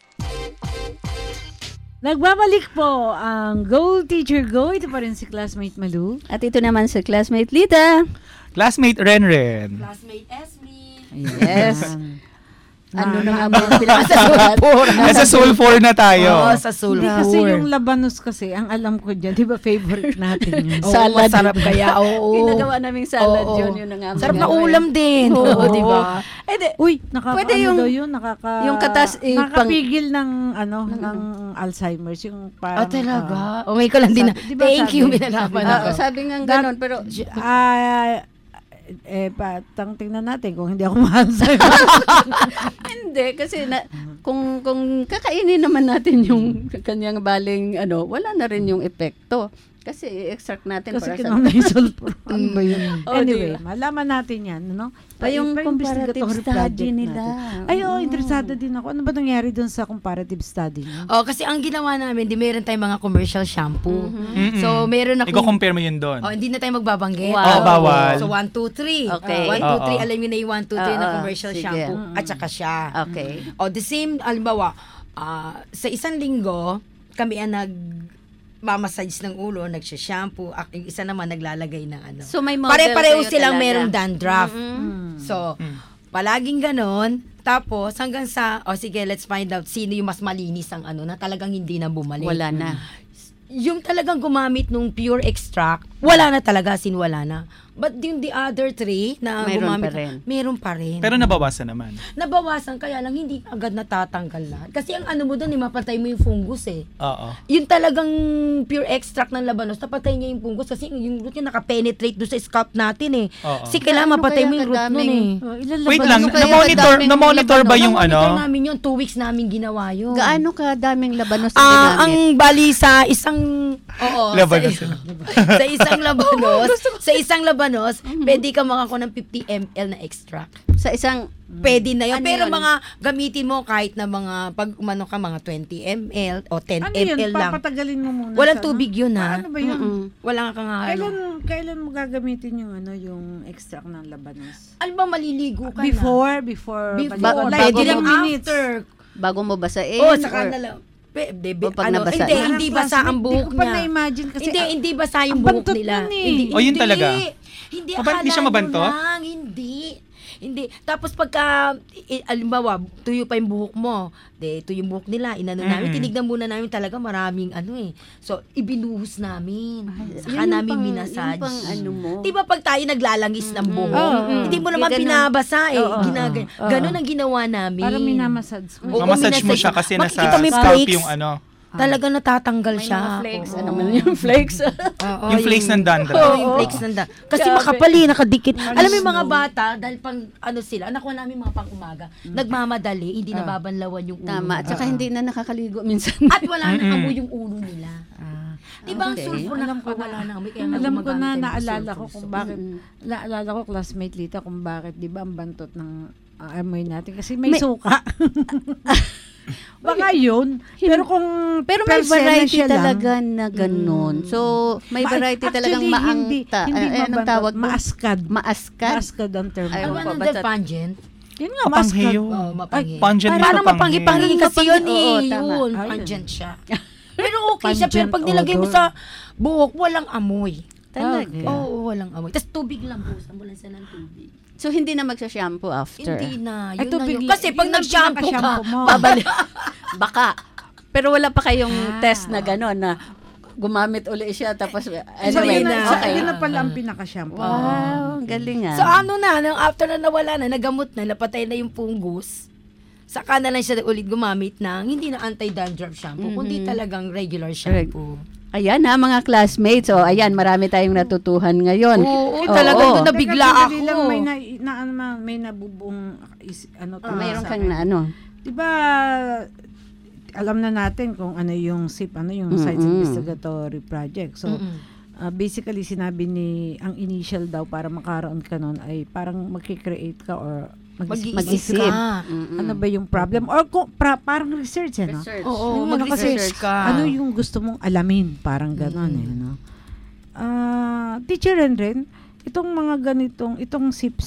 Nagbabalik po ang Go, Teacher, Go. Ito pa rin si Classmate Malu. At ito naman si Classmate Lita. Classmate Renren. Classmate Esme. Yes. Ano na nga ba yung pinakasulat? Nasa Soul 4 na tayo. Oo, sa Soul 4. Hindi kasi yung labanos kasi, ang alam ko dyan, di ba favorite natin yun? Salad. Masarap kaya, oo. Ginagawa naming salad yun ang aming. Sarap na ulam din. Oo, di ba? Uy, pwede yung, yun, yung katas, nakapigil ng, ng Alzheimer's, yung parang. Talaga? May ko lang din na, thank you, binalaman ako. Sabi nga ganon, pero, tingnan natin kung hindi ako ma-Alzheimer. Hindi, kasi kung kakainin naman natin yung kanyang baling, wala na rin yung epekto. Kasi i-extract natin kasi para sa... may sulfur. Ano ba yun? Anyway, malaman natin yan, no? Yung comparative study nila. Interesado din ako. Ano ba nangyari dun sa comparative study niyo? Kasi ang ginawa namin, meron tayong mga commercial shampoo. Mm-hmm. So, meron ako... I-compare mo yun doon. Hindi na tayo magbabanggit. Wow. Bawal. So, 1, 2, 3. Okay. 1, 2, 3. Alam nyo na yung 1, 2, 3 na commercial shampoo. At saka siya. Okay. The same, alimbawa, sa isang linggo, kami ang mamassage ng ulo, nagsha-shampoo, yung isa naman naglalagay ng So may model pare-pareho kayo silang talaga. merong dandruff. So, palaging ganon. Tapos, hanggang sa, sige, let's find out sino yung mas malinis ang na talagang hindi na bumalik. Wala na. Yung talagang gumamit nung pure extract, wala na talaga, wala na. But yung the other 3 na Mayroon gumamit, pa rin. meron pa rin. Pero nabawasan naman. Nabawasan, kaya lang hindi agad natatanggal lahat. Kasi ang ano mo doon, mapatay mo yung fungus eh. Oo. Yung talagang pure extract ng labanos, napatay niya yung fungus kasi yung root niya nakapenetrate doon sa scalp natin eh. Oo. Kasi kailangan mapatay mo yung root nun eh. Wait lang, na-monitor ba yung Na-monitor namin yun, 2 weeks namin ginawa yun. Gaano kadaming labanos ang ginamit? Ang bali sa isang Labanos. sa isang labanos, pwede ka makakuha ng 50 ml na extract. Sa isang pwede na yun. Ano Pero yun? mga gamitin mo kahit na mga pag umano ka mga 20 ml o 10 Ano yun? ml lang. Papatagalin mo muna. Walang sa tubig yun ha. Ano ba yun? Wala kang Kailan mo gagamitin yung extract ng labanos? Ano ba maliligo ka Before Before. like Bago ilang mo minutes. after. Bago mo basain? Saka na lang. pag nabasa. Hindi basa ang buhok Hindi ko pa niya. na-imagine kasi Hindi basa yung buhok bantot nila. nun eh. Hindi, yun talaga? Hindi, Hindi siya akala mabantot? nyo lang, Hindi. Tapos pagka, alimbawa, tuyo pa yung buhok mo, tuyo yung buhok nila, namin, tinignan muna namin talaga maraming So, ibinuhos namin. Saka namin minasage. Yung pang ano mo. Diba pag tayo naglalangis ng buhok, hindi mo naman pinabasa eh. Ganon ang ginawa namin. Para minamassage mo. Mamassage mo siya kasi nasa Makikita mo yung scalp flakes. yung ano. Talaga natatanggal May siya. mga flakes. Ano man yung flakes? Yung flakes ng dandruff. Yung flakes ng dandruff. Kasi makapali, nakadikit. Alam mo yung mga bata, dahil pang sila, nakuha namin mga pang umaga, nagmamadali, hindi nababanlawan yung ulo. Tama. At saka hindi na nakakaligo minsan. At wala na amoy yung ulo nila. Diba ang sulfur na wala na amoy? Kaya Alam ko na, gumagamit tayo ng naalala ko sulfur. kung bakit, naalala ko, classmate Lita, kung bakit, di ba, ang bantot ng amoy natin. Kasi may suka. Baka yun. Pero may variety siya talaga na ganun. So, may variety talagang maangta. Anong tawag mo? Maaskad. Maaskad ang term. Ano ba ng pungent? Yun nga, maaskad. Mapanghi. Pungent Parang mapanghi-panghi kasi yun Oo, tama. yun. Pungent siya. Pero okay siya. Pero pag nilagay mo sa buhok, walang amoy. Talaga? Oo, walang amoy. Tapos tubig lang, busan mo lang siya ng tubig. So, hindi na magsha-shampoo after? Hindi na. Ay, Yun na tubig yun. Kasi pag yun ang nag-shampoo ka, pinaka-shampoo mo. Babalik. Baka. Pero wala pa kayong test na gano'n na gumamit uli siya tapos anyway Yun na pala ang pinaka-shampoo. Wow, galing So after na nawala na, nagamot na, napatay na yung fungus, saka na lang siya ulit gumamit ng hindi na anti-dandruff shampoo, kundi talagang regular shampoo. Ayan ha, mga classmates. O, ayan, marami tayong natutuhan ngayon. Oo, talagang doon nabigla ako. Lang, may nabubuong mayroon kang na ano. Diba, alam na natin kung ano yung SIP, yung Science Investigatory Project. So, basically, sinabi ang initial daw para makaroon ka nun ay parang mag-create ka or mag-isip. Ano ba yung problem? Or parang research, no? Oo, mag-research ka. Ano yung gusto mong alamin? Parang gano'n, no? Teacher rin, itong mga ganitong, itong SIP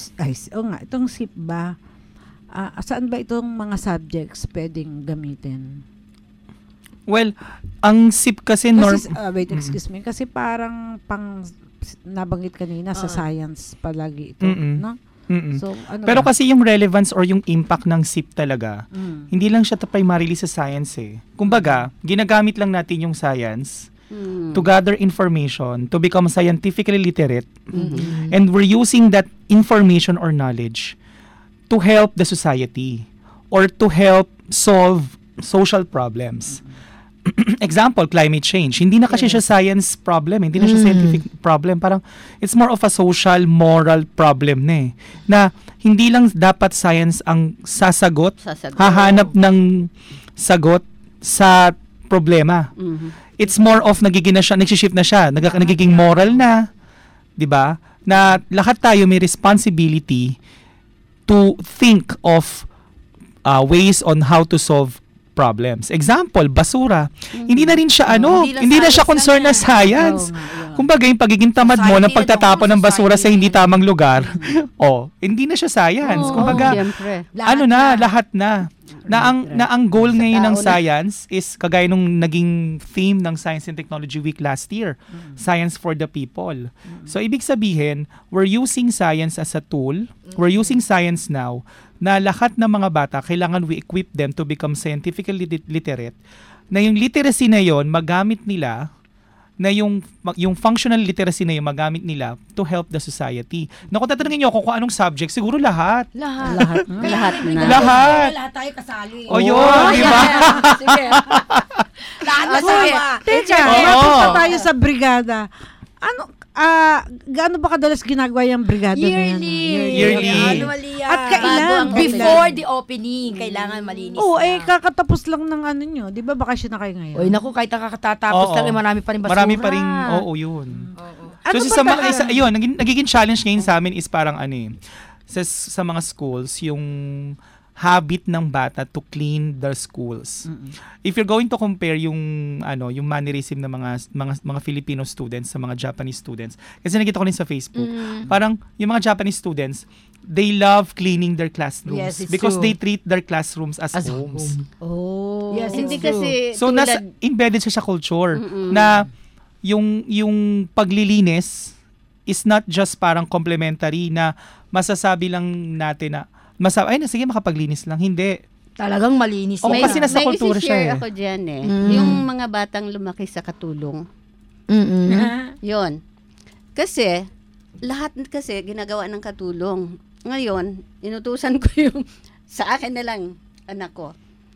ba, saan ba itong mga subjects pwedeng gamitin? Well, ang SIP kasi wait, excuse me. Kasi parang nabanggit kanina sa science palagi ito, no? So, pero kasi yung relevance or yung impact ng SIP talaga, hindi lang siya primarily sa science eh. Kumbaga, ginagamit lang natin yung science to gather information, to become scientifically literate, and we're using that information or knowledge to help the society or to help solve social problems. Example, climate change. Hindi na kasi siya science problem, hindi na siya scientific problem. Parang it's more of a social, moral problem na eh. Na hindi lang dapat science ang sasagot. Hahanap ng sagot sa problema. It's more of nagsishift na siya, nagiging moral na, 'di ba? Na lahat tayo may responsibility to think of ways on how to solve problems. Example, basura. Hindi na rin siya hindi na siya concern na science. Kumbaga, yung pagiging tamad mo ng pagtatapon ng basura sa hindi tamang lugar, hindi na siya science. Kumbaga, lahat na. Na ang goal ngayon ng science is kagaya nung naging theme ng Science and Technology Week last year, Science for the People. So, ibig sabihin, we're using science as a tool. We're using science now na lahat ng mga bata, kailangan we equip them to become scientifically literate, na yung literacy na yon magamit nila na yung functional literacy na yung magamit nila to help the society. Na kung tatanungin niyo ako kung anong subject, siguro lahat. Lahat na. Lahat tayo kasali. O yun, di ba? Sige. Lahat kasama. Teka, napunta tayo sa brigada. Gaano ba kadalas ginagawa yung brigada na yan? Yearly. Annually yan. At kailan? Before the opening, kailangan malinis Oo, na. kakatapos lang ng ano nyo. Di ba bakasyon na kayo ngayon? Oy, naku, kahit nakakatatapos lang, marami pa rin basura. Marami pa rin, yun. Ano So, ba talaga? ayun, nagiging challenge ngayon sa amin is parang sa mga schools, yung habit ng bata to clean their schools. If you're going to compare yung mannerism ng mga Filipino students sa mga Japanese students, kasi nakita ko rin sa Facebook, parang yung mga Japanese students, they love cleaning their classrooms. Yes, it's because true. they treat their classrooms as homes. Oh. Yes, Hindi it's true. kasi So embedded siya sa culture na yung paglilinis is not just parang complementary na masasabi lang natin na sige makapaglinis lang. Hindi. Talagang malinis. Kasi nasa kultura siya. May ako dyan Yung mga batang lumaki sa katulong. Yun. Kasi, lahat kasi ginagawa ng katulong. Ngayon, inutusan ko yung sa akin na lang, anak ko.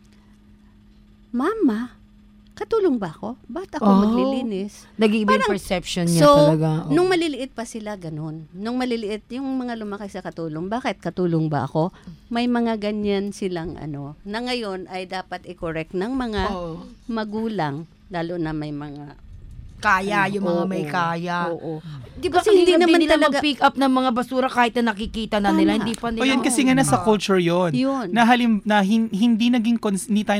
Mama, katulong ba ako? Ba't ako maglilinis? Nag-iiba yung perception niya talaga. Nung maliliit pa sila, ganun. Nung maliliit, yung mga lumaki sa katulong, bakit katulong ba ako? May mga ganyan silang na ngayon ay dapat i-correct ng mga magulang, lalo na may mga kaya, yung mga may kaya. Oo. Di ba Kasi hindi naman nila talaga mag-pick up ng mga basura kahit na nakikita na nila, hindi pa nila. O yun kasi nga nasa culture yun. Na hindi tayo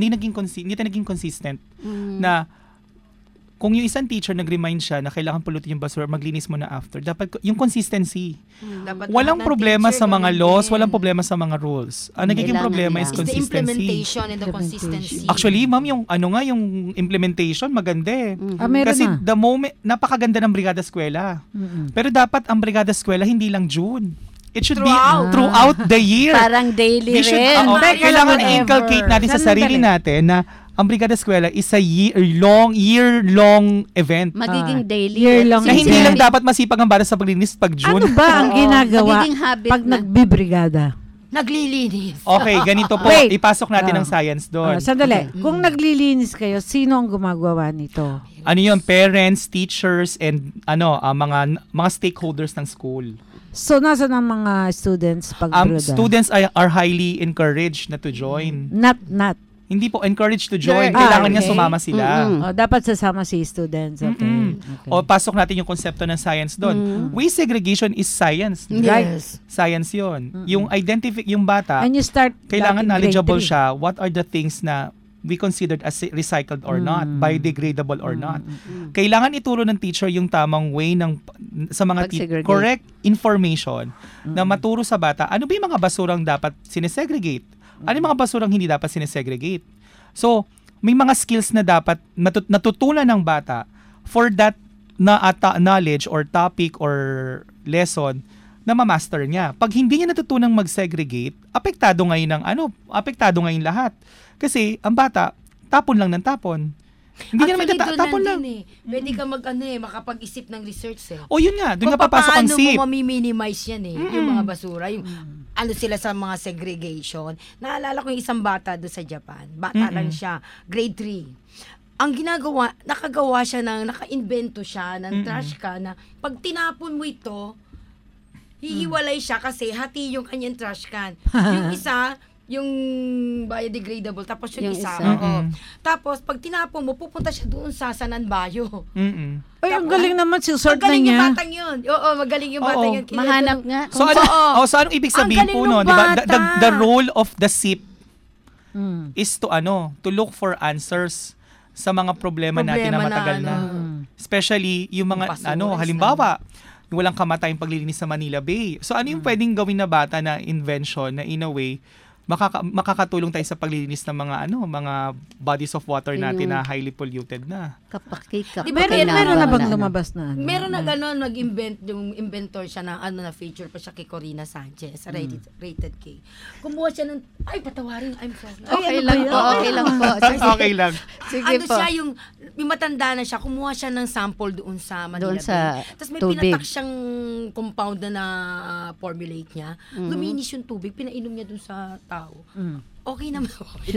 naging consistent na kung yung isang teacher nag-remind siya na kailangan pulutin yung basura, maglinis mo na after. Dapat yung consistency. Walang problema sa mga laws, walang problema sa mga rules. Ang nagiging problema is consistency. It's the implementation and the consistency. Actually, ma'am, yung yung implementation maganda Kasi the moment, napakaganda ng Brigada Eskwela. Pero dapat ang Brigada Eskwela hindi lang June. It should be throughout the year. Parang daily rin. Kailangan i-inculcate natin sa sarili natin na ang Brigada Eskwela is a year-long event. Magiging daily. Year-long na hindi lang dapat masipag ang bata sa paglinis pag June. Ano ba ang ginagawa pag nagbibrigada? Naglilinis. Okay, ganito po. Ipasok natin ang science doon. Sandali. Kung naglilinis kayo, sino ang gumagawa nito? Ano yun? Parents, teachers, and mga stakeholders ng school. So, nasa ng mga students pag students are highly encouraged na to join. Not. Hindi po, encouraged to join. Kailangan niya sumama sila. Dapat sasama si students. Okay. O pasok natin yung konsepto ng science doon. Waste segregation is science. Yes. Science yun. Yung yung bata, and you start kailangan knowledgeable siya. What are the things na we considered as recycled or not, biodegradable or not. Kailangan ituro ng teacher yung tamang way sa mga correct information na maturo sa bata. Ano ba yung mga basurang dapat sinesegregate? Ano yung mga basurang hindi dapat sinesegregate? So, may mga skills na dapat natutunan ng bata for that knowledge or topic or lesson na ma-master niya. Pag hindi niya natutunang mag-segregate, apektado ngayon lahat. Kasi ang bata, tapon lang ng tapon. Hindi ka naman tapon lang. Pwede ka makapag-isip ng research O yun nga, doon nga papasok ang SIP. Paano mo mami-minimize yan yung mga basura, yung sila sa mga segregation. Naalala ko yung isang bata doon sa Japan. Bata lang siya, grade 3. Ang ginagawa, naka-invento siya ng trash can na pag tinapon mo ito, hihiwalay siya kasi hati yung kanyang trash can. Yung isa, yung biodegradable, tapos yung isa. Tapos, pag tinapon mo, pupunta siya doon sa Sananbayo. Ay, ang galing naman, sort na niya. Magaling yung batang yun. Oo, magaling yung batang yun. Mahanap nga. So, anong ibig sabihin po nun? Diba? The role of the SIP is to look for answers sa mga problema natin na matagal na. Especially, yung mga, halimbawa, walang kamatayang paglilinis sa Manila Bay. So, ano yung pwedeng gawin na bata na invention na in a way, makakatulong tayo sa paglilinis ng mga bodies of water natin na highly polluted na. Meron na bang lumabas na? Meron na gano'n, nag-invent, yung inventor siya na feature pa siya kay Corina Sanchez sa Rated K. Kumuha siya ng, patawarin, I'm sorry. Okay lang po. Okay lang. Sige po. Siya yung matanda na siya, kumuha siya ng sample doon sa Manila Bay. Tapos may tubig. pinatak siyang compound na formulate niya. Luminis yung tubig, pinainom niya doon sa tao. Okay naman.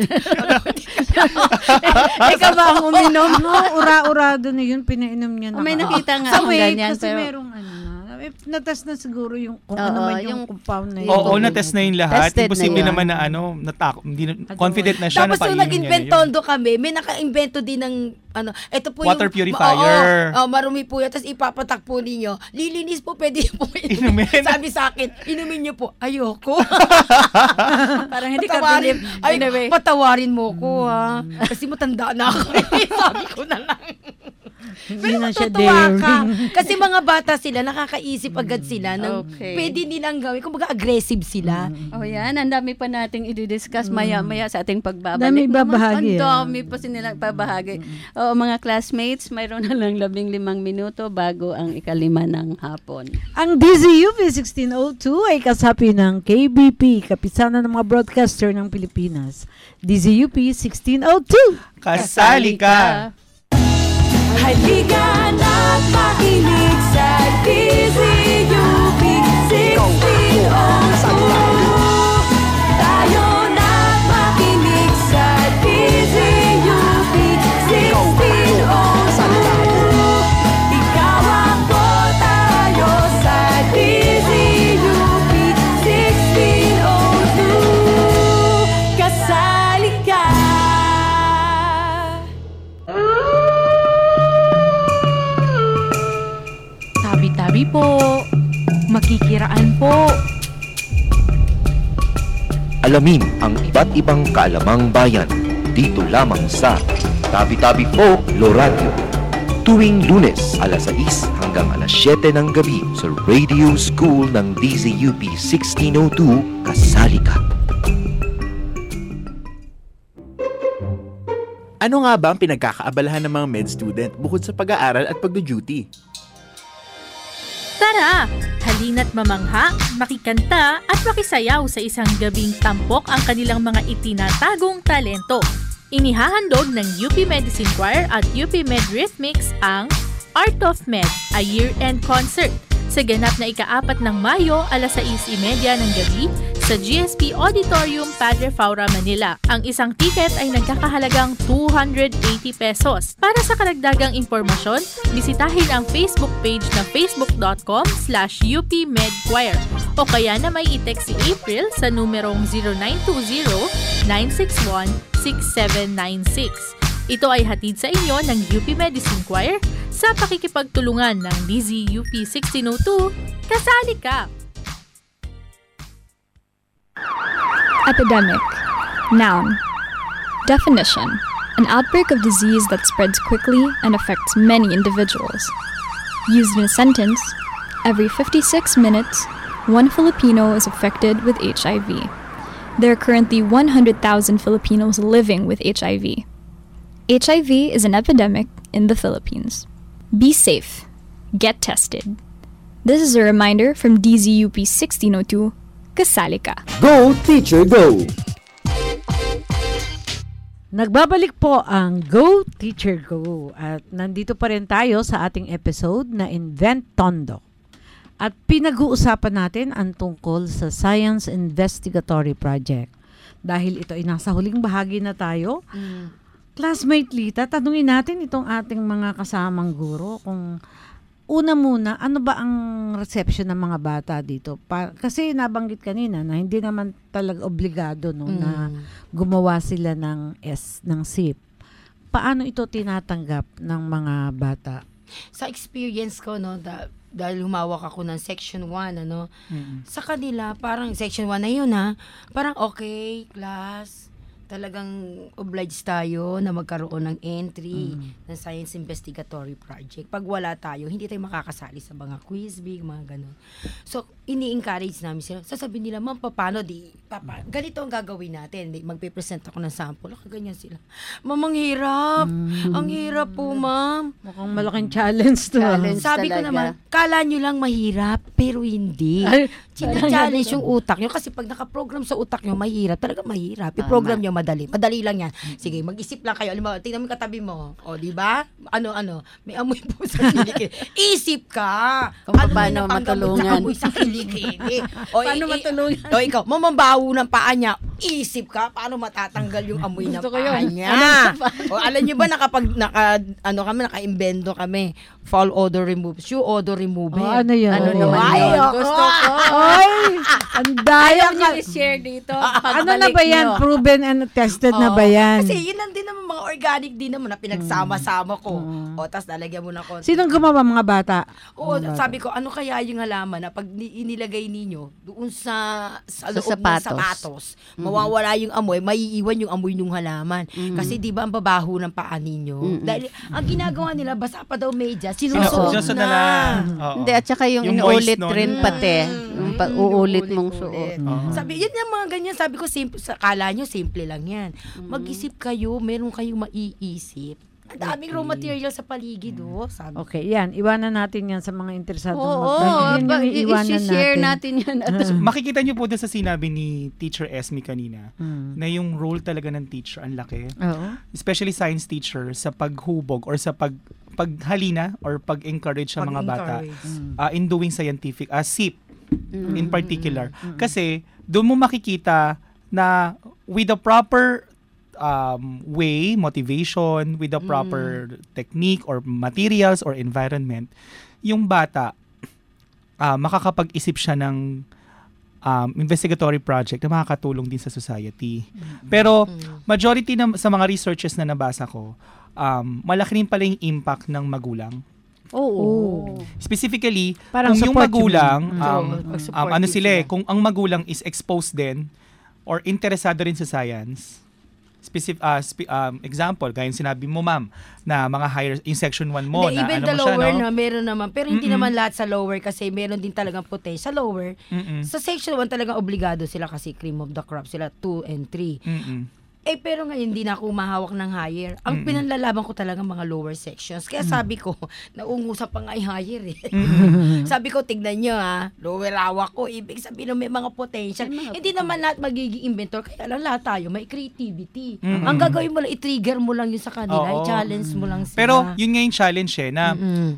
Ikaw ba ang uminom? Ura-urado na yun, pinainom niya na. May nakita nga akong ganyan. Kasi merong natest na siguro yung kung ano man yung compound na yun. Oo, natest na yung lahat. Tested Imposible na naman na confident na siya na tapos yung nag-invento kami, may naka-invento din ng ito po water yung purifier. Marumi po yan. Tapos ipapatak po ninyo. Lilinis po, pwede po inumin. Sabi sa akin, inumin niyo po. Ayoko. Parang hindi ka believe. Patawarin mo ko ha. Kasi matanda na ako. Sabi ko na lang. Pero matutuwa ka. Kasi mga bata sila, nakakaisip agad sila ng pwede nilang gawin. Kumbaga aggressive sila. Yan. Ang dami pa nating i-discuss maya-maya sa ating pagbabalik. Dami babahagi. Ang dami pa sila babahagi. Mga classmates, mayroon na lang 15 minuto bago ang 5 ng hapon. Ang DZUP 1602 ay kasapi ng KBP, Kapisanan ng mga Broadcaster ng Pilipinas. DZUP 1602. Kasali ka! Halika na't makinig sa DZUP 1602. Tayo na't makinig sa DZUP 1602. Ikaw ako, tayo sa DZUP 1602. Kasali ka. Tabi-tabi po. Makikiraan po. Alamin ang iba't ibang kaalamang bayan dito lamang sa Tabi-Tabi Po Loradio. Tuwing Lunes, alas 6 hanggang alas 7 ng gabi sa Radio School ng DZUP 1602, kasali ka. Ano nga ba ang pinagkakaabalahan ng mga med student bukod sa pag-aaral at pagdu-duty? Tara! Halina't mamangha, makikanta at makisayaw sa isang gabing tampok ang kanilang mga itinatagong talento. Inihahandog ng UP Medicine Choir at UP Med Rhythmics ang Art of Med, a year-end concert sa ganap na ika-4 ng Mayo alas 6:30 ng gabi sa GSP Auditorium, Padre Faura, Manila. Ang isang ticket ay nagkakahalagang 280 pesos. Para sa karagdagang impormasyon, bisitahin ang Facebook page na facebook.com/UPMedChoir o kaya na may i-text si April sa numerong 0920-961-6796. Ito ay hatid sa inyo ng UP Medicine Choir sa pakikipagtulungan ng DZUP 1602. Kasali ka! Epidemic. Noun. Definition. An outbreak of disease that spreads quickly and affects many individuals. Used in a sentence, every 56 minutes, one Filipino is affected with HIV. There are currently 100,000 Filipinos living with HIV. HIV is an epidemic in the Philippines. Be safe. Get tested. This is a reminder from DZUP 1602, Kasali ka. Go, Teacher, Go! Nagbabalik po ang Go, Teacher, Go. At nandito pa rin tayo sa ating episode na Invent Tondo. At pinag-uusapan natin ang tungkol sa Science Investigatory Project. Dahil ito ay nasa huling bahagi na tayo, Classmate Lita, tanungin natin itong ating mga kasamang guro kung una muna, ano ba ang reception ng mga bata dito? Kasi nabanggit kanina na hindi naman talaga obligado na gumawa sila ng SIP. Paano ito tinatanggap ng mga bata? Sa experience ko, dahil humawak ako ng Section 1, sa kanila, parang Section 1 na yun, parang okay, class, talagang obliged tayo na magkaroon ng entry ng Science Investigatory Project. Pag wala tayo, hindi tayo makakasali sa mga quiz big, mga ganun. So, ini-encourage namin sila. Sasabihin nila, ma'am, paano ganito ang gagawin natin. Magpe-present ako ng sample. Ganyan sila. Ma'am, ang hirap. Ang hirap po, ma'am. Mukhang malaking challenge to. Sabi ko naman, kala nyo lang mahirap, pero hindi. Challenge yung utak nyo. Kasi pag nakaprogram sa utak nyo, mahirap. Talaga mahirap. I-program nyo, madali. Madali lang yan. Sige, mag-isip lang kayo. Alam mo, tingnan mo yung katabi mo. O, di ba? Ano, may amoy po sa kilikili. Isip ka. Kung paano matulungan. Amoy sa kilikili. Paano matulungan? O, ikaw, mamambaho ng paa niya. Isip ka, paano matatanggal yung amoy ng paa niya. O, alam nyo ba, naka-invento kami. Fall odor remover. Shoe odor remover. Oh, ano yun? Ano naman yun? Gusto ko. Ay, ang daya Ayaw niyo i-share dito. Ano na ba yan? Proven and tested na ba yan? Kasi yun lang din naman, mga organic din naman na pinagsama-sama ko. O, tapos nalagyan mo na konti. Sinong gumawa, mga bata? Oo, sabi ko, ano kaya yung halaman na pag inilagay ninyo doon sa loob ng sapatos, mawawala yung amoy, maiiwan yung amoy ng halaman. Kasi di ba ang babaho ng paa ninyo? Dahil ang ginagawa nila, basa pa daw medyas, sinusuot na. Hindi, at saka yung inuulit rin pati. Yung pag-uulit mong suot. Sabi, yun yung mga ganyan. Sabi ko, kala nyo, simple lang yan. Mag-isip kayo, meron kayong maiisip. Ang daming raw material sa paligid, sabi. Okay, yan. Iwanan natin yan sa mga interesado. I-share natin yan. Makikita niyo po doon sa sinabi ni Teacher Esme kanina na yung role talaga ng teacher ang laki. Especially science teacher sa paghubog or sa paghalina or pag-encourage sa mga bata in doing scientific, SIP in particular. Kasi doon mo makikita na with the proper way, motivation, with the proper technique or materials or environment, yung bata, makakapag-isip siya ng investigatory project na makakatulong din sa society. Pero majority sa mga researches na nabasa ko, malaki rin pala yung impact ng magulang. Specifically, parang kung yung magulang, kung ang magulang is exposed din or interesado rin sa science, example, gaya yung sinabi mo, ma'am, na mga higher, yung section 1 mo, na even ano the mo siya, lower no? na meron naman, pero hindi naman lahat sa lower kasi meron din talagang potential. Sa lower, sa section 1 talagang obligado sila kasi cream of the crop sila, 2 and 3. Pero ngayon, hindi na ako mahawak ng higher. Ang pinanlalaban ko talaga mga lower sections. Kaya sabi ko, naungusap pa nga yung higher Sabi ko, tignan nyo lower hawak ko. Ibig sabihin may mga potential. Hindi naman lahat magiging inventor. Kaya lang lahat tayo, may creativity. Ang gagawin mo lang, i-trigger mo lang yun sa kanila. I-challenge mo lang sila. Pero yun nga yung challenge na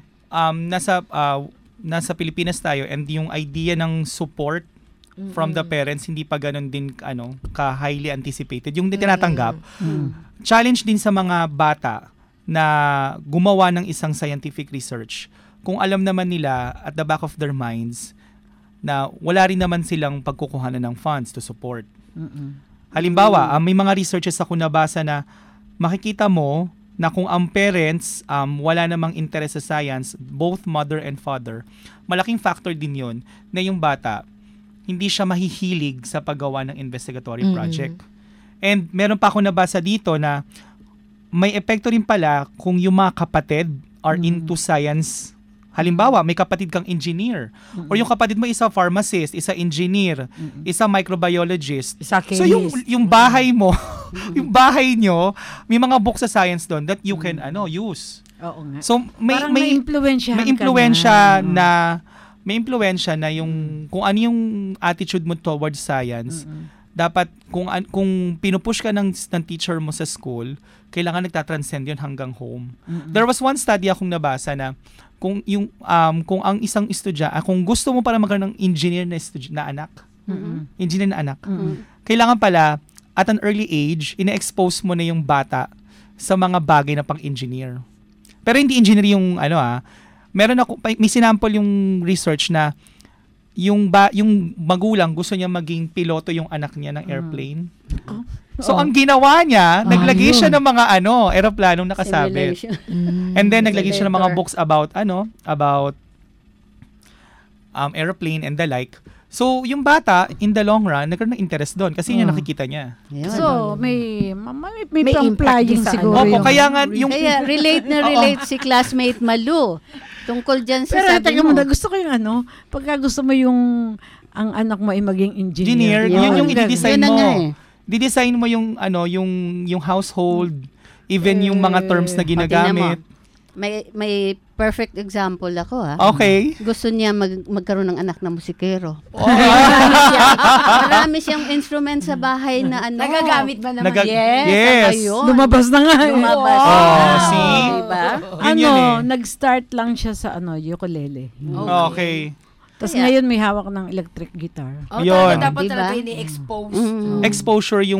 nasa Pilipinas tayo and yung idea ng support from the parents, hindi pa ganun din ka highly anticipated. Yung tinatanggap, challenge din sa mga bata na gumawa ng isang scientific research. Kung alam naman nila at the back of their minds na wala rin naman silang pagkukuhanan ng funds to support. Halimbawa, may mga researches ako nabasa na makikita mo na kung ang parents wala namang interest sa science, both mother and father, malaking factor din yun na yung bata hindi siya mahihilig sa paggawa ng investigatory project. And meron pa ako nabasa dito na may epekto rin pala kung yung mga kapatid are into science. Halimbawa, may kapatid kang engineer. Or yung kapatid mo isa pharmacist, isa engineer, isa microbiologist. Isa so yung bahay mo, yung bahay nyo, may mga books sa science doon that you can use. Oo nga. So may impluwensya na yung kung ano yung attitude mo towards science. Dapat kung pinupush ka ng teacher mo sa school, kailangan nagtatranscend yun hanggang home. There was one study akong nabasa na kung ang isang estudyante, kung gusto mo para magkaroon ng engineer na anak, kailangan pala at an early age ina-expose mo na yung bata sa mga bagay na pang-engineer. Pero hindi engineer yung meron ako, may sinample yung research na yung magulang gusto niya maging piloto yung anak niya ng airplane. So ang ginawa niya, naglagay siya ng mga eroplanong nakasabit. And then naglagay siya ng mga books about airplane and the like. So yung bata in the long run nagkaroon ng interest doon kasi yun yung nakikita niya. So may pang-flying siguro. Kaya nga relate si classmate Malu. Tungkol dyan sa Pero sabi teka mo. muna, gusto ko yung pagka gusto mo yung ang anak mo ay maging engineer. Yun yung i-design Yun na mo. nga eh. Didesign mo yung yung household, even yung mga terms na ginagamit. May perfect example ako Okay. Gusto niya magkaroon ng anak na musikero. Marami siyang instrument sa bahay na Nagagamit ba naman? Yes. Lumabas na nga. Lumabas see? Diba? Nag-start lang siya sa ukulele. Okay. Tapos ngayon may hawak ng electric guitar. Yun. Dapat talaga ini-expose. Exposure yung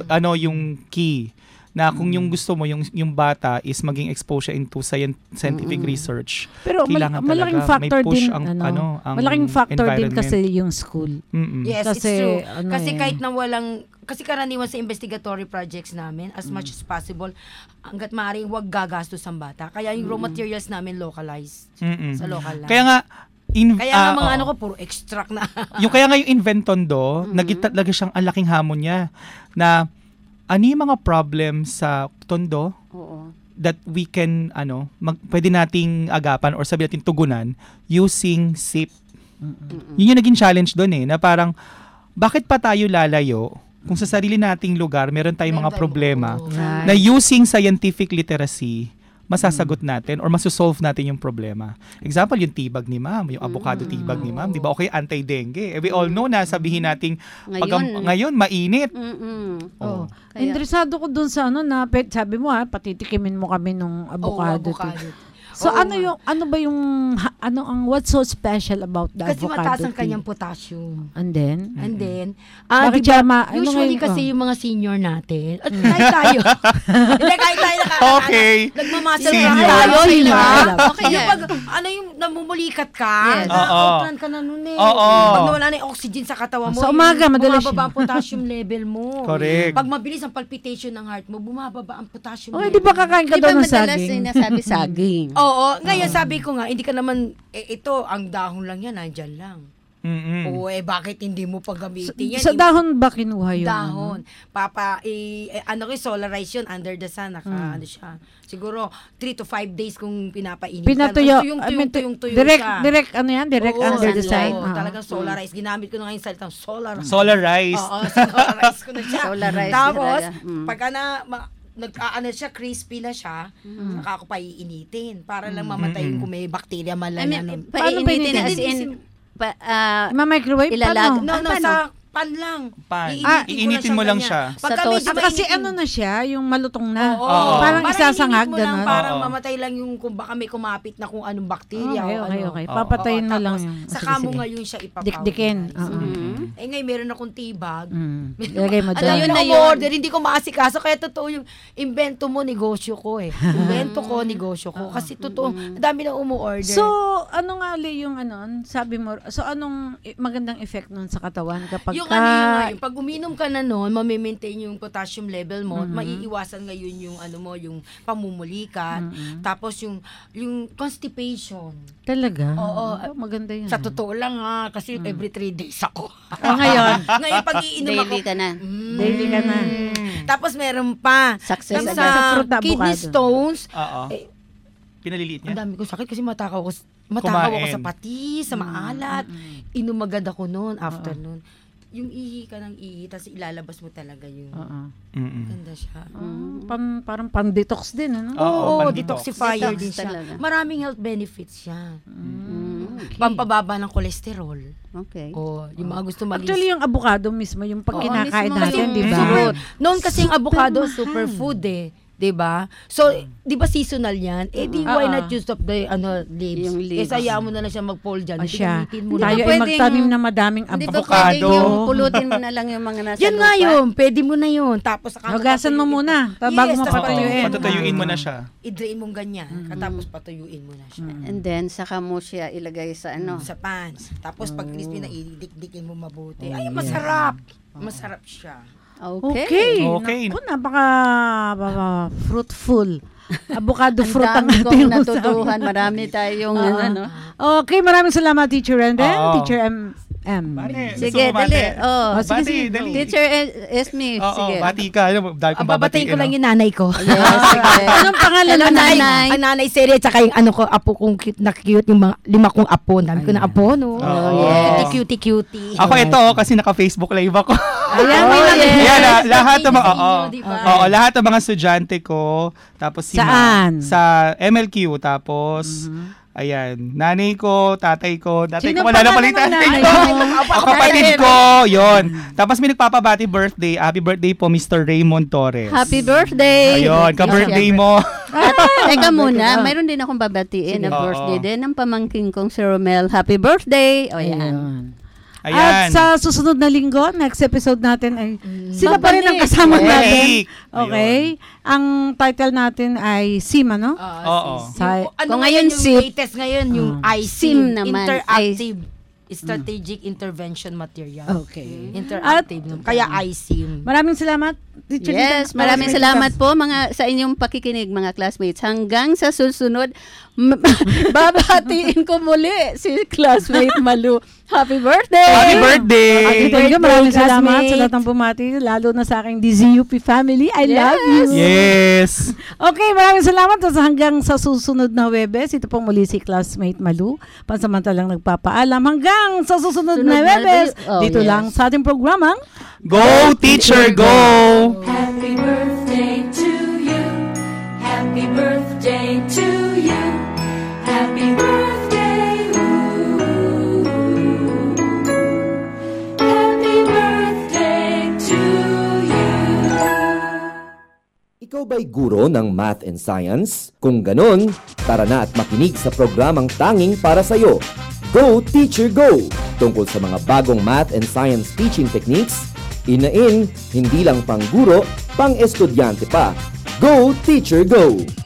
yung key. Na kung yung gusto mo, yung bata is maging exposure into scientific research. Pero kailangan malaking talaga factor may push din, ang malaking factor din environment. kasi yung school. Yes, kasi, it's true. Kasi kahit na kasi karaniwan sa investigatory projects namin, as much as possible, hanggat maaaring huwag gagastos ang bata. Kaya yung raw materials namin localized. Sa local lang. Kaya nga, kaya nga mga ko, puro extract na. kaya nga yung Inventondo, talaga siyang ang laking hamon niya na ano yung mga problem sa tondo that we can, pwede nating agapan or sabi natin tugunan using SIP. Yun yung naging challenge doon na parang, bakit pa tayo lalayo kung sa sarili nating lugar, meron tayong mga problema na using scientific literacy, masasagot natin or masosolve natin yung problema. Example, yung tibag ni ma'am, yung avocado tibag ni ma'am, di ba? Okay, anti-dengue. We all know na sabihin nating ngayon mainit. Interesado ko dun sa na sabi mo patitikimin mo kami nung avocado. So ano ba yung what's so special about the kasi avocado? Kasi mataas ang kanyang potassium. And then bakit usually kasi yung mga senior natin, at kahit tayo. Hindi, kahit tayo nagmamasal tayo. Okay, yung pag yung namumulikat ka, na-outran ka na nun Pag nawala na yung oxygen sa katawan mo, sa umaga, madalas bumababa ang potassium level mo. Correct. Pag mabilis ang palpitation ng heart mo, bumababa ang potassium level. Di ba kakain ka doon ng saging? Di ba madalas sinasabi saging? Oo, ngayon sabi ko nga, hindi ka naman, ito, ang dahon lang yan, nandyan lang. Oo, bakit hindi mo paggamitin yan? Sa dahon ba kinuha yun? Dahon. Solarize yun under the sun. Siya. Siguro, 3 to 5 days kung pinapainit. Pinatuyo. Tuyong-tuyo siya. Direct under the sun. Talagang solarize. Ginamit ko na ngayon salitang solarize. Solarize. Oo, solarize ko na siya. Solarize. Tapos, pagka siya, crispy na siya, saka ako paiinitin para lang mamatay kung may bakterya malaman. Paano painitin? As in, microwave? Ilalag? No, sa pan lang. Iinitin mo lang siya. Kasi na siya, yung malutong na. Parang isasangag, gano'n. Parang mamatay lang yung kung baka may kumapit na kung anong bakterya. Okay. Papatayin mo lang yung... Saka mo ngayon siya ipapawin. Dikdikin. Ngayon meron akong tibag. Lagay mo dyan. Yun na yun. Hindi ko maasikaso. Kaya totoo yung invento mo, negosyo ko Invento ko, negosyo ko. Kasi totoo, dami na umu-order. So, yung sabi mo, so anong magandang effect nun sa katawan kapag yung pag uminom ka na noon, mami-maintain yung potassium level mo, maiiwasan ngayon yung yung pamumulikat, tapos yung constipation. Talaga? Oo, maganda yun. Sa totoo lang kasi every 3 days ako. Ngayon pag iinom ako. Daily ka na. Tapos meron pa. Success sa kidney stones. Pinaliliit niya? Ang dami ko sakit kasi matakaw ako sa patis, sa maalat. Inom agad ako noon, after noon. Yung ihi ka ng ihi, tapos ilalabas mo talaga yung ganda siya. Parang pan-detox din, Oo, detoxifier din siya. Talaga. Maraming health benefits siya. Pampababa ng kolesterol. Okay. Yung mga gusto maging... Actually, yung avocado mismo, yung pag kinakain natin, di ba? Noon kasi yung avocado, superfood Diba? So, di ba seasonal yan? Why not use up the leaves? Yung leaves. Hayaan mo na lang siya mag-fall dyan. Tayo ay magtanim na madaming avocado. Yung pulutin mo na lang yung mga nasa yan lupa. Nga yun. Pwede mo na yun. Tapos, hugasan mo muna. Bago mo patuyuin. Patutuyuin mo na siya. I-drain mong ganyan. Tapos, patuyuin mo na siya. And then, saka mo siya ilagay sa sa pan. Tapos, pag crispy na, idikdikin mo mabuti. Ay, masarap. Masarap siya. Okay. Naku, fruitful. Avocado fruit ang ating natutuhan. Marami tayong Okay, maraming salamat, Teacher Renden, Teacher M. Sige, dali. Oh, sige. Teacher Esme, sige. Bati ka. Dahil kong Babatiin ko lang yung nanay ko. Yes, sige. Anong pangalan ng nanay? Ang nanay Seri, tsaka yung apo kong cute na cute, yung mga 5 kong apo. Dami ko na apo, no? yes. Cutie. Ako ito, kasi naka-Facebook live ako. Ayan, lahat ng mga lahat ng mga estudyante ko, tapos saan? Sa MLQ, tapos ayan, nanay ko, tatay ko, Sino wala na palitan. Ang kapatid ko, yon. Tapos may nagpapabati birthday. Happy birthday po, Mr. Raymond Torres. Happy birthday! Ayun, ka-birthday mo. Teka muna, mayroon din akong babatiin na birthday din ng pamangking kong si Romel. Happy birthday! O yan. At sa susunod na linggo, next episode natin ay sila pa rin ang kasama natin. Okay? Ang title natin ay SIM, ano? Oo. Kung ngayon yung latest ngayon, yung SIM naman. Interactive Strategic Intervention Material. Okay. Interactive. Kaya ISIM. Maraming salamat. Yes, maraming salamat po sa inyong pakikinig, mga classmates. Hanggang sa susunod, babatiin ko muli si classmate Malu. Happy birthday! Happy birthday! Maraming salamat sa lahat ng bumati, lalo na sa aking DZUP family. I love you! Yes! Okay, maraming salamat. Hanggang sa susunod na Huwebes, ito pong muli si classmate Malu. Pansamantalang nagpapaalam. Hanggang sa susunod na Huwebes, dito lang sa ating programang Go Teacher Go! Happy birthday to you. Happy birthday to you. Happy birthday. Happy birthday to you. Ikaw ba'y guro ng Math and Science? Kung ganon, tara na at makinig sa programang tanging para sa'yo. Go Teacher Go! Tungkol sa mga bagong Math and Science teaching techniques, hindi lang pang guro, pang estudyante pa. Go Teacher Go!